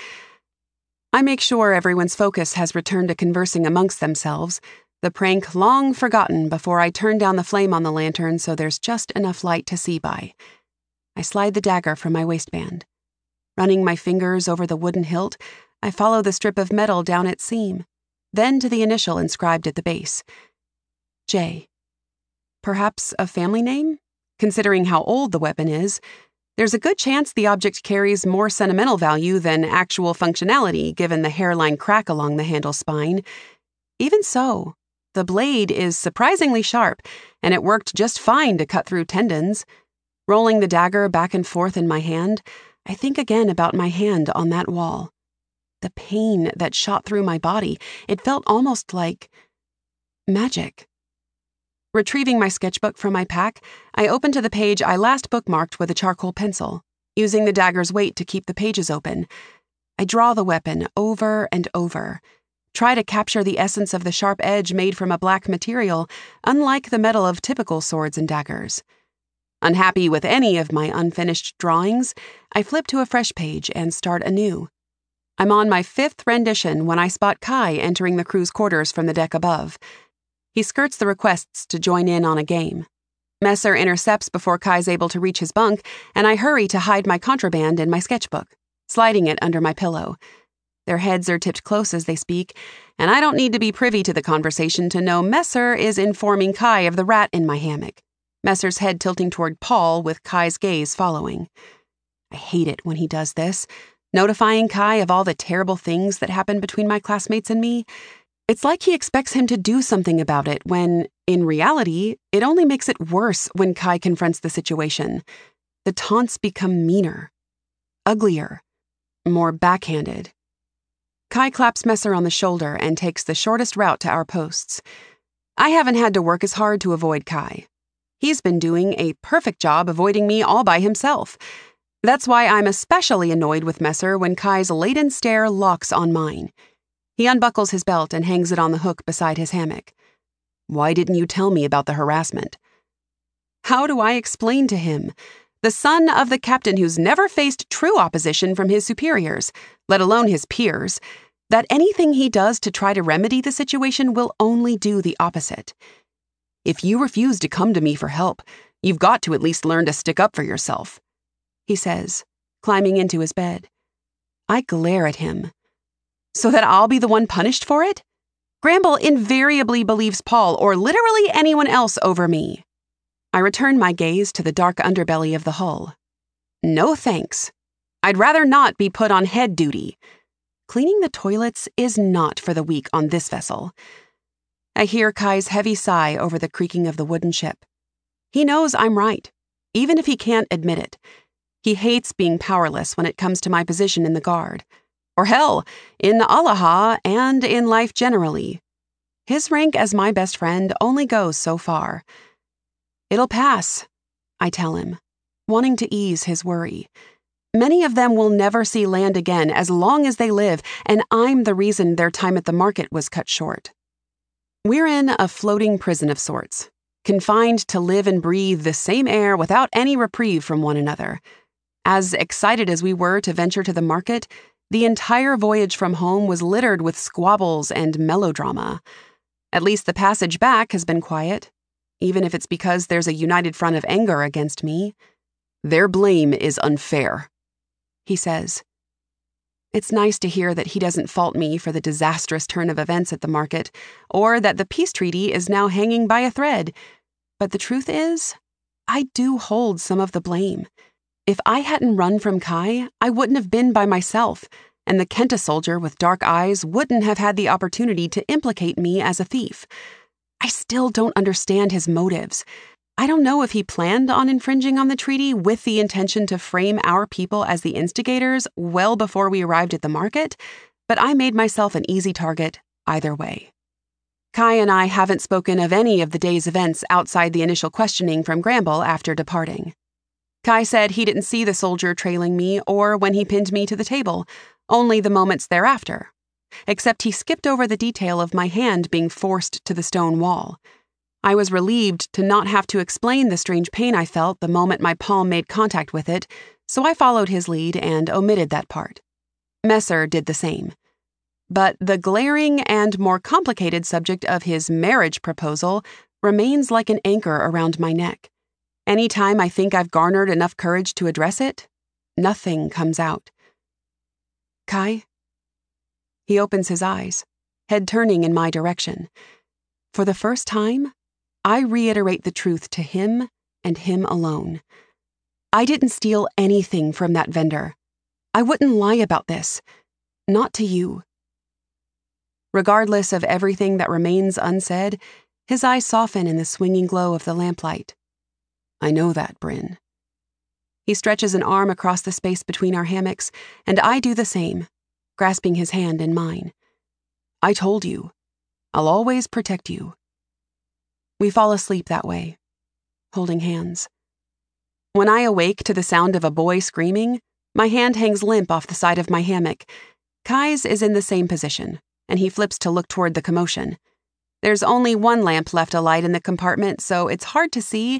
I make sure everyone's focus has returned to conversing amongst themselves, the prank long forgotten before I turn down the flame on the lantern so there's just enough light to see by. I slide the dagger from my waistband. Running my fingers over the wooden hilt, I follow the strip of metal down its seam, then to the initial inscribed at the base. J. Perhaps a family name? Considering how old the weapon is, there's a good chance the object carries more sentimental value than actual functionality given the hairline crack along the handle spine. Even so, the blade is surprisingly sharp, and it worked just fine to cut through tendons. Rolling the dagger back and forth in my hand, I think again about my hand on that wall. The pain that shot through my body, it felt almost like magic. Retrieving my sketchbook from my pack, I open to the page I last bookmarked with a charcoal pencil, using the dagger's weight to keep the pages open. I draw the weapon over and over, try to capture the essence of the sharp edge made from a black material, unlike the metal of typical swords and daggers. Unhappy with any of my unfinished drawings, I flip to a fresh page and start anew. I'm on my 5th rendition when I spot Kai entering the crew's quarters from the deck above. He skirts the requests to join in on a game. Messer intercepts before Kai's able to reach his bunk, and I hurry to hide my contraband in my sketchbook, sliding it under my pillow. Their heads are tipped close as they speak, and I don't need to be privy to the conversation to know Messer is informing Kai of the rat in my hammock, Messer's head tilting toward Paul with Kai's gaze following. I hate it when he does this, notifying Kai of all the terrible things that happen between my classmates and me. It's like he expects him to do something about it when, in reality, it only makes it worse when Kai confronts the situation. The taunts become meaner, uglier, more backhanded. Kai claps Messer on the shoulder and takes the shortest route to our posts. I haven't had to work as hard to avoid Kai. He's been doing a perfect job avoiding me all by himself. That's why I'm especially annoyed with Messer when Kai's laden stare locks on mine. He unbuckles his belt and hangs it on the hook beside his hammock. Why didn't you tell me about the harassment? How do I explain to him, the son of the captain who's never faced true opposition from his superiors, let alone his peers, that anything he does to try to remedy the situation will only do the opposite? If you refuse to come to me for help, you've got to at least learn to stick up for yourself, he says, climbing into his bed. I glare at him. So that I'll be the one punished for it? Gramble invariably believes Paul or literally anyone else over me. I return my gaze to the dark underbelly of the hull. No thanks. I'd rather not be put on head duty. Cleaning the toilets is not for the weak on this vessel. I hear Kai's heavy sigh over the creaking of the wooden ship. He knows I'm right, even if he can't admit it. He hates being powerless when it comes to my position in the guard. Or hell, in the Allaha and in life generally. His rank as my best friend only goes so far. It'll pass, I tell him, wanting to ease his worry. Many of them will never see land again as long as they live, and I'm the reason their time at the market was cut short. We're in a floating prison of sorts, confined to live and breathe the same air without any reprieve from one another. As excited as we were to venture to the market, the entire voyage from home was littered with squabbles and melodrama. At least the passage back has been quiet, even if it's because there's a united front of anger against me. Their blame is unfair, he says. It's nice to hear that he doesn't fault me for the disastrous turn of events at the market, or that the peace treaty is now hanging by a thread. But the truth is, I do hold some of the blame. If I hadn't run from Kai, I wouldn't have been by myself, and the Kenta soldier with dark eyes wouldn't have had the opportunity to implicate me as a thief. I still don't understand his motives. I don't know if he planned on infringing on the treaty with the intention to frame our people as the instigators well before we arrived at the market, but I made myself an easy target either way. Kai and I haven't spoken of any of the day's events outside the initial questioning from Gramble after departing. Kai said he didn't see the soldier trailing me or when he pinned me to the table, only the moments thereafter. Except he skipped over the detail of my hand being forced to the stone wall. I was relieved to not have to explain the strange pain I felt the moment my palm made contact with it, so I followed his lead and omitted that part. Messer did the same. But the glaring and more complicated subject of his marriage proposal remains like an anchor around my neck. Anytime I think I've garnered enough courage to address it, nothing comes out. Kai? He opens his eyes, head turning in my direction. For the first time, I reiterate the truth to him and him alone. I didn't steal anything from that vendor. I wouldn't lie about this. Not to you. Regardless of everything that remains unsaid, his eyes soften in the swinging glow of the lamplight. I know that, Bryn. He stretches an arm across the space between our hammocks, and I do the same, grasping his hand in mine. I told you. I'll always protect you. We fall asleep that way, holding hands. When I awake to the sound of a boy screaming, my hand hangs limp off the side of my hammock. Kai's is in the same position, and he flips to look toward the commotion. There's only one lamp left alight in the compartment, so it's hard to see,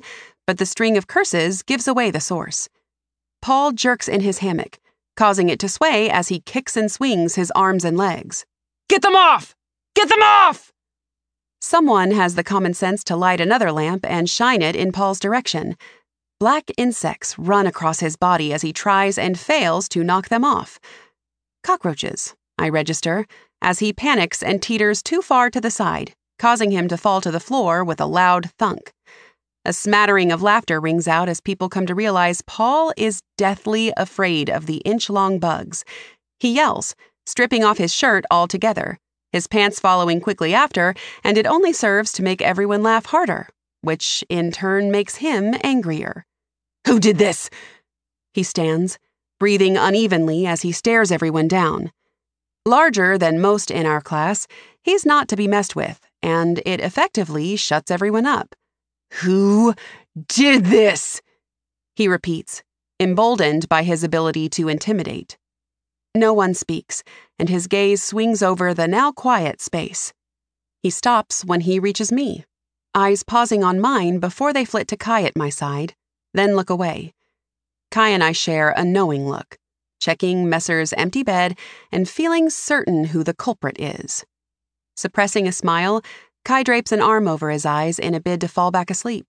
but the string of curses gives away the source. Paul jerks in his hammock, causing it to sway as he kicks and swings his arms and legs. Get them off! Get them off! Someone has the common sense to light another lamp and shine it in Paul's direction. Black insects run across his body as he tries and fails to knock them off. Cockroaches, I register, as he panics and teeters too far to the side, causing him to fall to the floor with a loud thunk. A smattering of laughter rings out as people come to realize Paul is deathly afraid of the inch-long bugs. He yells, stripping off his shirt altogether, his pants following quickly after, and it only serves to make everyone laugh harder, which in turn makes him angrier. Who did this? He stands, breathing unevenly as he stares everyone down. Larger than most in our class, he's not to be messed with, and it effectively shuts everyone up. Who did this? He repeats, emboldened by his ability to intimidate. No one speaks, and his gaze swings over the now quiet space. He stops when he reaches me, eyes pausing on mine before they flit to Kai at my side, then look away. Kai and I share a knowing look, checking Messer's empty bed and feeling certain who the culprit is. Suppressing a smile, Kai drapes an arm over his eyes in a bid to fall back asleep.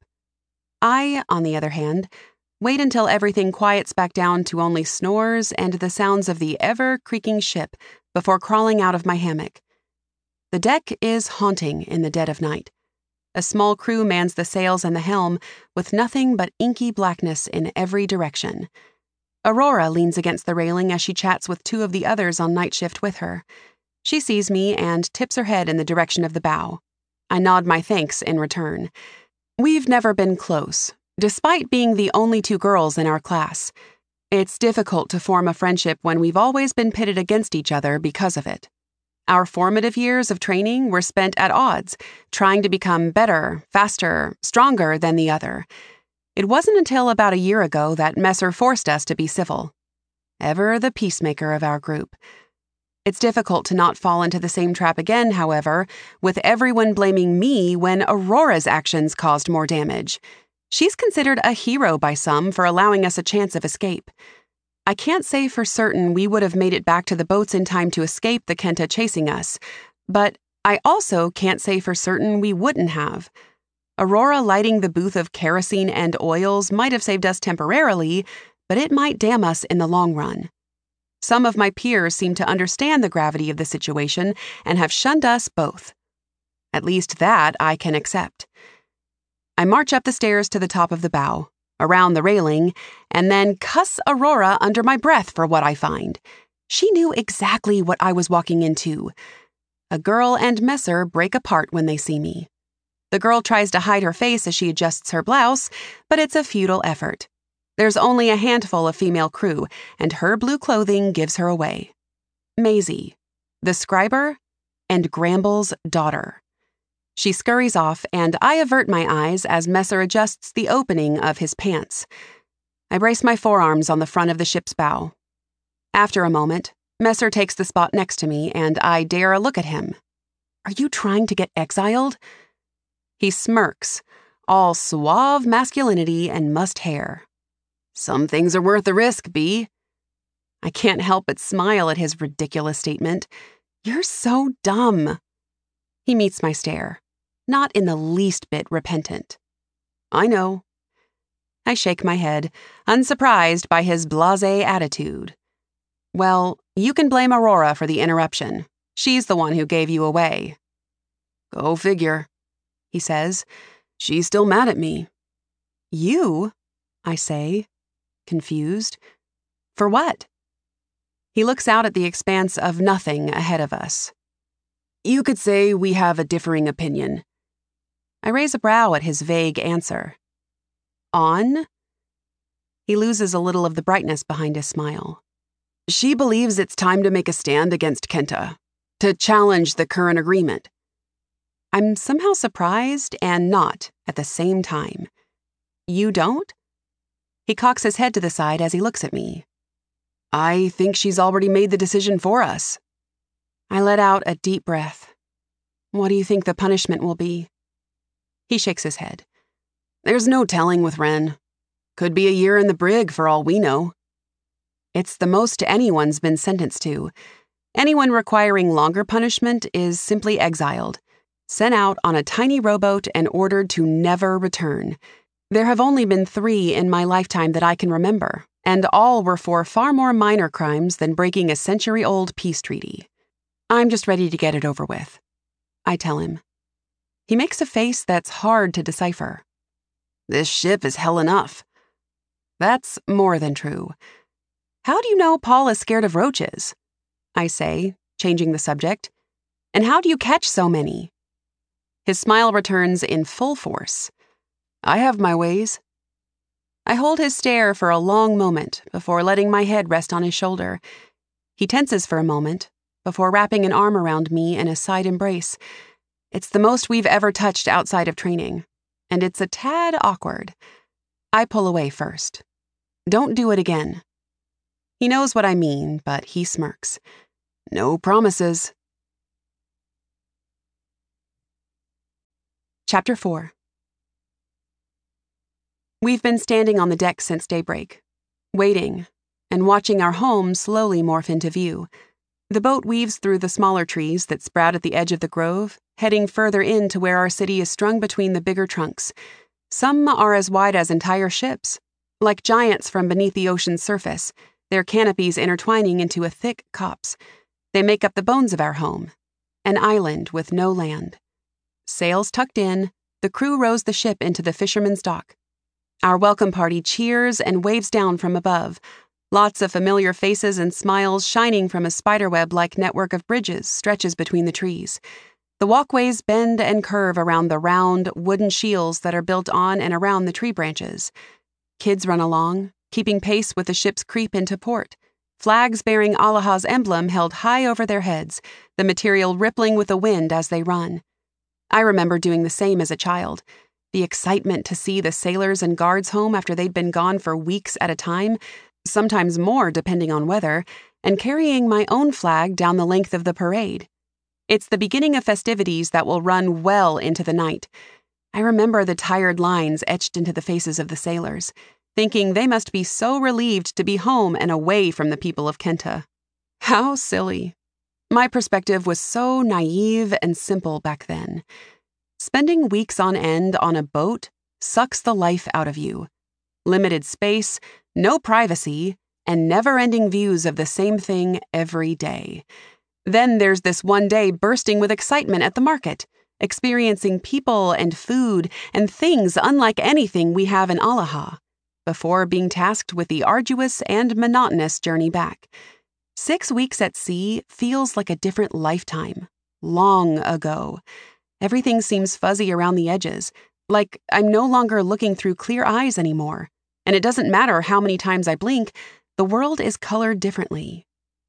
I, on the other hand, wait until everything quiets back down to only snores and the sounds of the ever-creaking ship before crawling out of my hammock. The deck is haunting in the dead of night. A small crew mans the sails and the helm, with nothing but inky blackness in every direction. Aurora leans against the railing as she chats with two of the others on night shift with her. She sees me and tips her head in the direction of the bow. I nod my thanks in return. We've never been close, despite being the only two girls in our class. It's difficult to form a friendship when we've always been pitted against each other because of it. Our formative years of training were spent at odds, trying to become better, faster, stronger than the other. It wasn't until about a year ago that Messer forced us to be civil. Ever the peacemaker of our group. It's difficult to not fall into the same trap again, however, with everyone blaming me when Aurora's actions caused more damage. She's considered a hero by some for allowing us a chance of escape. I can't say for certain we would have made it back to the boats in time to escape the Kenta chasing us, but I also can't say for certain we wouldn't have. Aurora lighting the booth of kerosene and oils might have saved us temporarily, but it might damn us in the long run. Some of my peers seem to understand the gravity of the situation and have shunned us both. At least that I can accept. I march up the stairs to the top of the bow, around the railing, and then cuss Aurora under my breath for what I find. She knew exactly what I was walking into. A girl and Messer break apart when they see me. The girl tries to hide her face as she adjusts her blouse, but it's a futile effort. There's only a handful of female crew, and her blue clothing gives her away. Maisie, the scriber, and Gramble's daughter. She scurries off, and I avert my eyes as Messer adjusts the opening of his pants. I brace my forearms on the front of the ship's bow. After a moment, Messer takes the spot next to me, and I dare a look at him. Are you trying to get exiled? He smirks, all suave masculinity and mussed hair. Some things are worth the risk, B. I can't help but smile at his ridiculous statement. You're so dumb. He meets my stare, not in the least bit repentant. I know. I shake my head, unsurprised by his blasé attitude. Well, you can blame Aurora for the interruption. She's the one who gave you away. Go figure, he says. She's still mad at me. You? I say, confused. For what? He looks out at the expanse of nothing ahead of us. You could say we have a differing opinion. I raise a brow at his vague answer. On? He loses a little of the brightness behind his smile. She believes it's time to make a stand against Kenta, to challenge the current agreement. I'm somehow surprised and not at the same time. You don't? He cocks his head to the side as he looks at me. I think she's already made the decision for us. I let out a deep breath. What do you think the punishment will be? He shakes his head. There's no telling with Wren. Could be a year in the brig for all we know. It's the most anyone's been sentenced to. Anyone requiring longer punishment is simply exiled, sent out on a tiny rowboat and ordered to never return. There have only been 3 in my lifetime that I can remember, and all were for far more minor crimes than breaking a century-old peace treaty. I'm just ready to get it over with, I tell him. He makes a face that's hard to decipher. This ship is hell enough. That's more than true. How do you know Paul is scared of roaches? I say, changing the subject. And how do you catch so many? His smile returns in full force. I have my ways. I hold his stare for a long moment before letting my head rest on his shoulder. He tenses for a moment before wrapping an arm around me in a side embrace. It's the most we've ever touched outside of training, and it's a tad awkward. I pull away first. Don't do it again. He knows what I mean, but he smirks. No promises. Chapter 4. We've been standing on the deck since daybreak, waiting, and watching our home slowly morph into view. The boat weaves through the smaller trees that sprout at the edge of the grove, heading further in to where our city is strung between the bigger trunks. Some are as wide as entire ships, like giants from beneath the ocean's surface, their canopies intertwining into a thick copse. They make up the bones of our home, an island with no land. Sails tucked in, the crew rows the ship into the fisherman's dock. Our welcome party cheers and waves down from above, lots of familiar faces and smiles shining from a spiderweb-like network of bridges stretches between the trees. The walkways bend and curve around the round, wooden shields that are built on and around the tree branches. Kids run along, keeping pace with the ship's creep into port, flags bearing Allaha's emblem held high over their heads, the material rippling with the wind as they run. I remember doing the same as a child. The excitement to see the sailors and guards home after they'd been gone for weeks at a time, sometimes more depending on weather, and carrying my own flag down the length of the parade. It's the beginning of festivities that will run well into the night. I remember the tired lines etched into the faces of the sailors, thinking they must be so relieved to be home and away from the people of Kenta. How silly. My perspective was so naive and simple back then. Spending weeks on end on a boat sucks the life out of you. Limited space, no privacy, and never-ending views of the same thing every day. Then there's this one day bursting with excitement at the market, experiencing people and food and things unlike anything we have in Allaha, before being tasked with the arduous and monotonous journey back. 6 weeks at sea feels like a different lifetime, long ago. Everything seems fuzzy around the edges, like I'm no longer looking through clear eyes anymore. And it doesn't matter how many times I blink, the world is colored differently.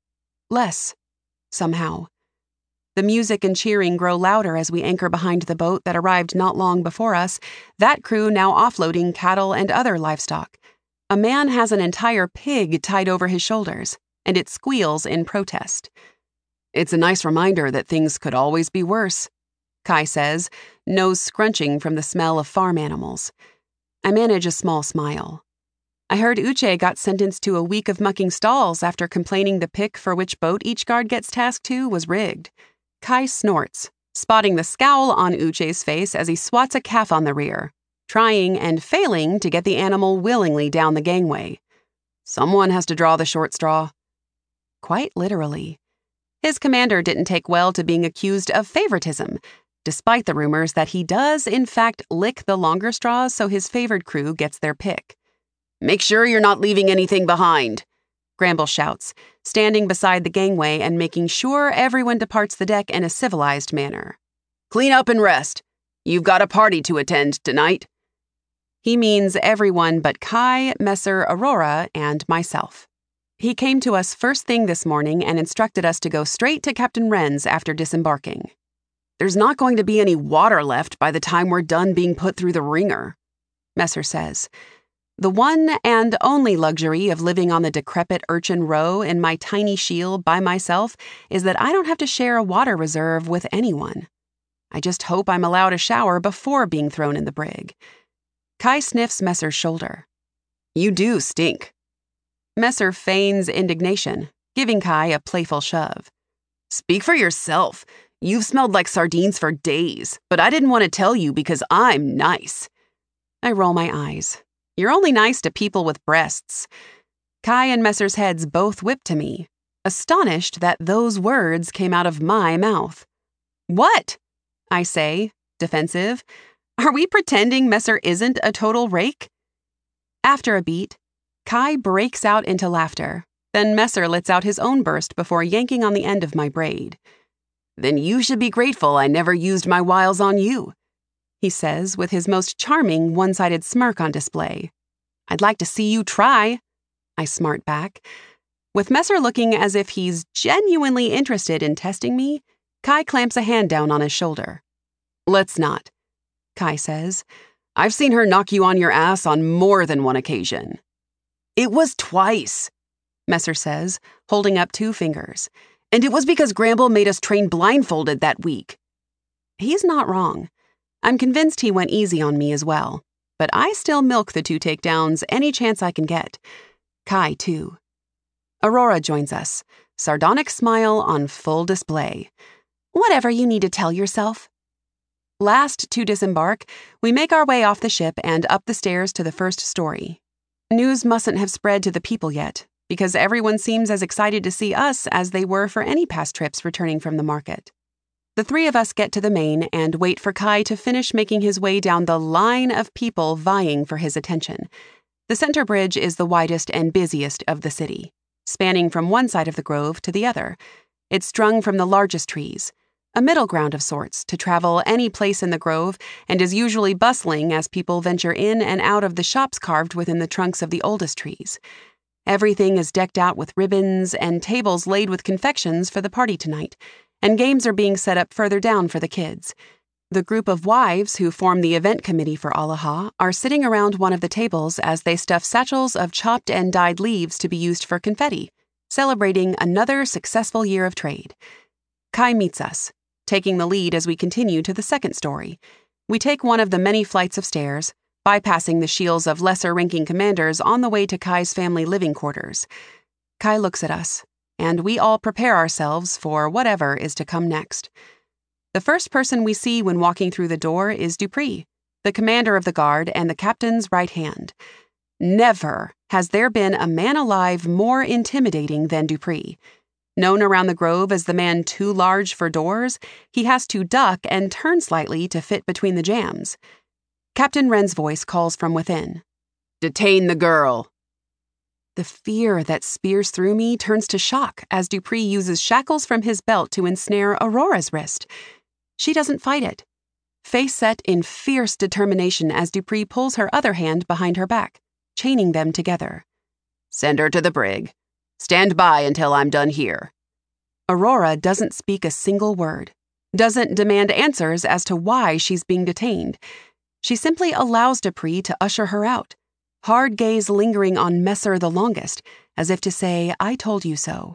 Less, somehow. The music and cheering grow louder as we anchor behind the boat that arrived not long before us, that crew now offloading cattle and other livestock. A man has an entire pig tied over his shoulders, and it squeals in protest. It's a nice reminder that things could always be worse, Kai says, nose scrunching from the smell of farm animals. I manage a small smile. I heard Uche got sentenced to a week of mucking stalls after complaining the pick for which boat each guard gets tasked to was rigged. Kai snorts, spotting the scowl on Uche's face as he swats a calf on the rear, trying and failing to get the animal willingly down the gangway. Someone has to draw the short straw. Quite literally. His commander didn't take well to being accused of favoritism, despite the rumors that he does, in fact, lick the longer straws so his favored crew gets their pick. Make sure you're not leaving anything behind, Gramble shouts, standing beside the gangway and making sure everyone departs the deck in a civilized manner. Clean up and rest. You've got a party to attend tonight. He means everyone but Kai, Messer, Aurora, and myself. He came to us first thing this morning and instructed us to go straight to Captain Wren's after disembarking. There's not going to be any water left by the time we're done being put through the ringer, Messer says. The one and only luxury of living on the decrepit urchin row in my tiny shield by myself is that I don't have to share a water reserve with anyone. I just hope I'm allowed a shower before being thrown in the brig. Kai sniffs Messer's shoulder. You do stink. Messer feigns indignation, giving Kai a playful shove. Speak for yourself. You've smelled like sardines for days, but I didn't want to tell you because I'm nice. I roll my eyes. You're only nice to people with breasts. Kai and Messer's heads both whip to me, astonished that those words came out of my mouth. What? I say, defensive. Are we pretending Messer isn't a total rake? After a beat, Kai breaks out into laughter. Then Messer lets out his own burst before yanking on the end of my braid. Then you should be grateful I never used my wiles on you, he says with his most charming one-sided smirk on display. I'd like to see you try, I smart back. With Messer looking as if he's genuinely interested in testing me, Kai clamps a hand down on his shoulder. Let's not, Kai says. I've seen her knock you on your ass on more than one occasion. It was twice, Messer says, holding up 2 fingers. And it was because Gramble made us train blindfolded that week. He's not wrong. I'm convinced he went easy on me as well. But I still milk the 2 takedowns any chance I can get. Kai, too. Aurora joins us, sardonic smile on full display. Whatever you need to tell yourself. Last to disembark, we make our way off the ship and up the stairs to the first story. News mustn't have spread to the people yet, because everyone seems as excited to see us as they were for any past trips returning from the market. The 3 of us get to the main and wait for Kai to finish making his way down the line of people vying for his attention. The center bridge is the widest and busiest of the city, spanning from one side of the grove to the other. It's strung from the largest trees, a middle ground of sorts to travel any place in the grove, and is usually bustling as people venture in and out of the shops carved within the trunks of the oldest trees. Everything is decked out with ribbons and tables laid with confections for the party tonight, and games are being set up further down for the kids. The group of wives who form the event committee for Alaha are sitting around one of the tables as they stuff satchels of chopped and dyed leaves to be used for confetti, celebrating another successful year of trade. Kai meets us, taking the lead as we continue to the second story. We take one of the many flights of stairs, bypassing the shields of lesser-ranking commanders on the way to Kai's family living quarters. Kai looks at us, and we all prepare ourselves for whatever is to come next. The first person we see when walking through the door is Dupree, the commander of the guard and the captain's right hand. Never has there been a man alive more intimidating than Dupree. Known around the grove as the man too large for doors, he has to duck and turn slightly to fit between the jambs. Captain Wren's voice calls from within. Detain the girl. The fear that spears through me turns to shock as Dupree uses shackles from his belt to ensnare Aurora's wrist. She doesn't fight it, face set in fierce determination as Dupree pulls her other hand behind her back, chaining them together. Send her to the brig. Stand by until I'm done here. Aurora doesn't speak a single word, doesn't demand answers as to why she's being detained. She simply allows Dupree to usher her out, hard gaze lingering on Messer the longest, as if to say, I told you so.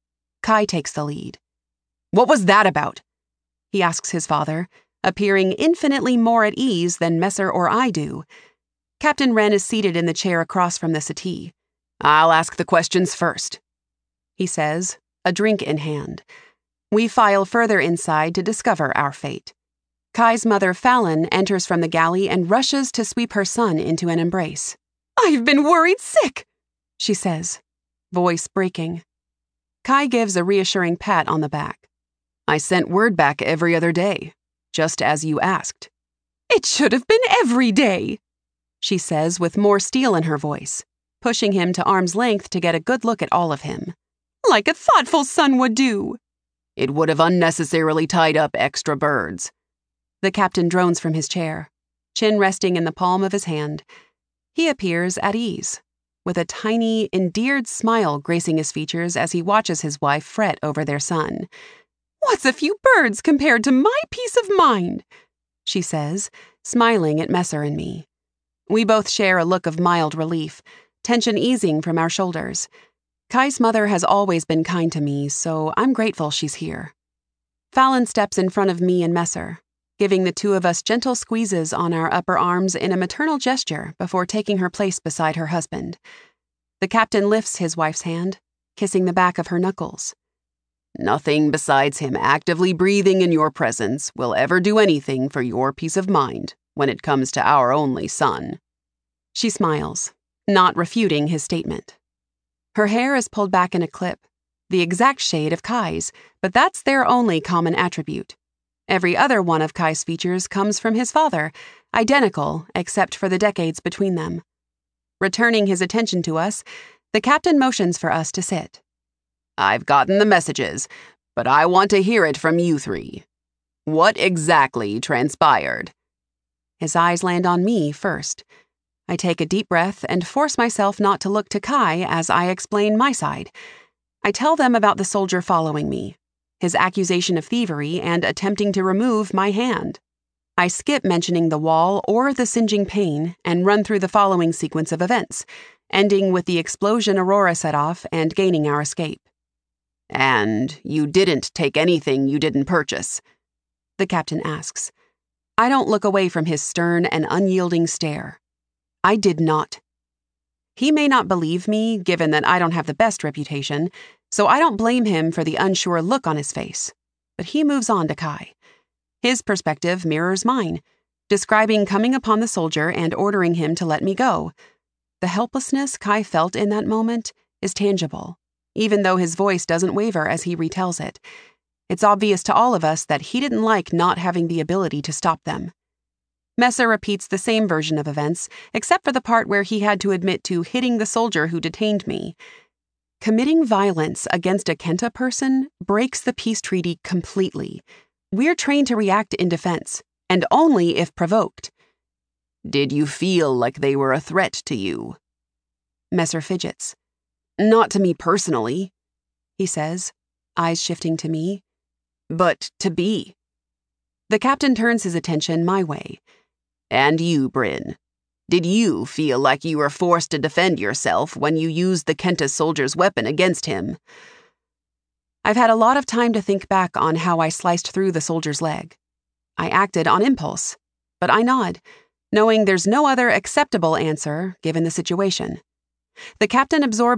Kai takes the lead. What was that about? He asks his father, appearing infinitely more at ease than Messer or I do. Captain Wren is seated in the chair across from the settee. I'll ask the questions first, he says, a drink in hand. We file further inside to discover our fate. Kai's mother, Fallon, enters from the galley and rushes to sweep her son into an embrace. I've been worried sick, she says, voice breaking. Kai gives a reassuring pat on the back. I sent word back every other day, just as you asked. It should have been every day, she says with more steel in her voice, pushing him to arm's length to get a good look at all of him. Like a thoughtful son would do. It would have unnecessarily tied up extra birds. The captain drones from his chair, chin resting in the palm of his hand. He appears at ease, with a tiny, endeared smile gracing his features as he watches his wife fret over their son. What's a few birds compared to my peace of mind? She says, smiling at Messer and me. We both share a look of mild relief, tension easing from our shoulders. Kai's mother has always been kind to me, so I'm grateful she's here. Fallon steps in front of me and Messer, giving the two of us gentle squeezes on our upper arms in a maternal gesture before taking her place beside her husband. The captain lifts his wife's hand, kissing the back of her knuckles. Nothing besides him actively breathing in your presence will ever do anything for your peace of mind when it comes to our only son. She smiles, not refuting his statement. Her hair is pulled back in a clip, the exact shade of Kai's, but that's their only common attribute. Every other one of Kai's features comes from his father, identical except for the decades between them. Returning his attention to us, the captain motions for us to sit. I've gotten the messages, but I want to hear it from you three. What exactly transpired? His eyes land on me first. I take a deep breath and force myself not to look to Kai as I explain my side. I tell them about the soldier following me, his accusation of thievery and attempting to remove my hand. I skip mentioning the wall or the singeing pain and run through the following sequence of events, ending with the explosion Aurora set off and gaining our escape. And you didn't take anything you didn't purchase? The captain asks. I don't look away from his stern and unyielding stare. I did not. He may not believe me, given that I don't have the best reputation, so I don't blame him for the unsure look on his face. But he moves on to Kai. His perspective mirrors mine, describing coming upon the soldier and ordering him to let me go. The helplessness Kai felt in that moment is tangible, even though his voice doesn't waver as he retells it. It's obvious to all of us that he didn't like not having the ability to stop them. Messer repeats the same version of events, except for the part where he had to admit to hitting the soldier who detained me. Committing violence against a Kenta person breaks the peace treaty completely. We're trained to react in defense, and only if provoked. Did you feel like they were a threat to you? Messer fidgets. Not to me personally, he says, eyes shifting to me. But to B. The captain turns his attention my way. And you, Bryn. Did you feel like you were forced to defend yourself when you used the Kenta soldier's weapon against him? I've had a lot of time to think back on how I sliced through the soldier's leg. I acted on impulse, but I nod, knowing there's no other acceptable answer given the situation. The captain absorbs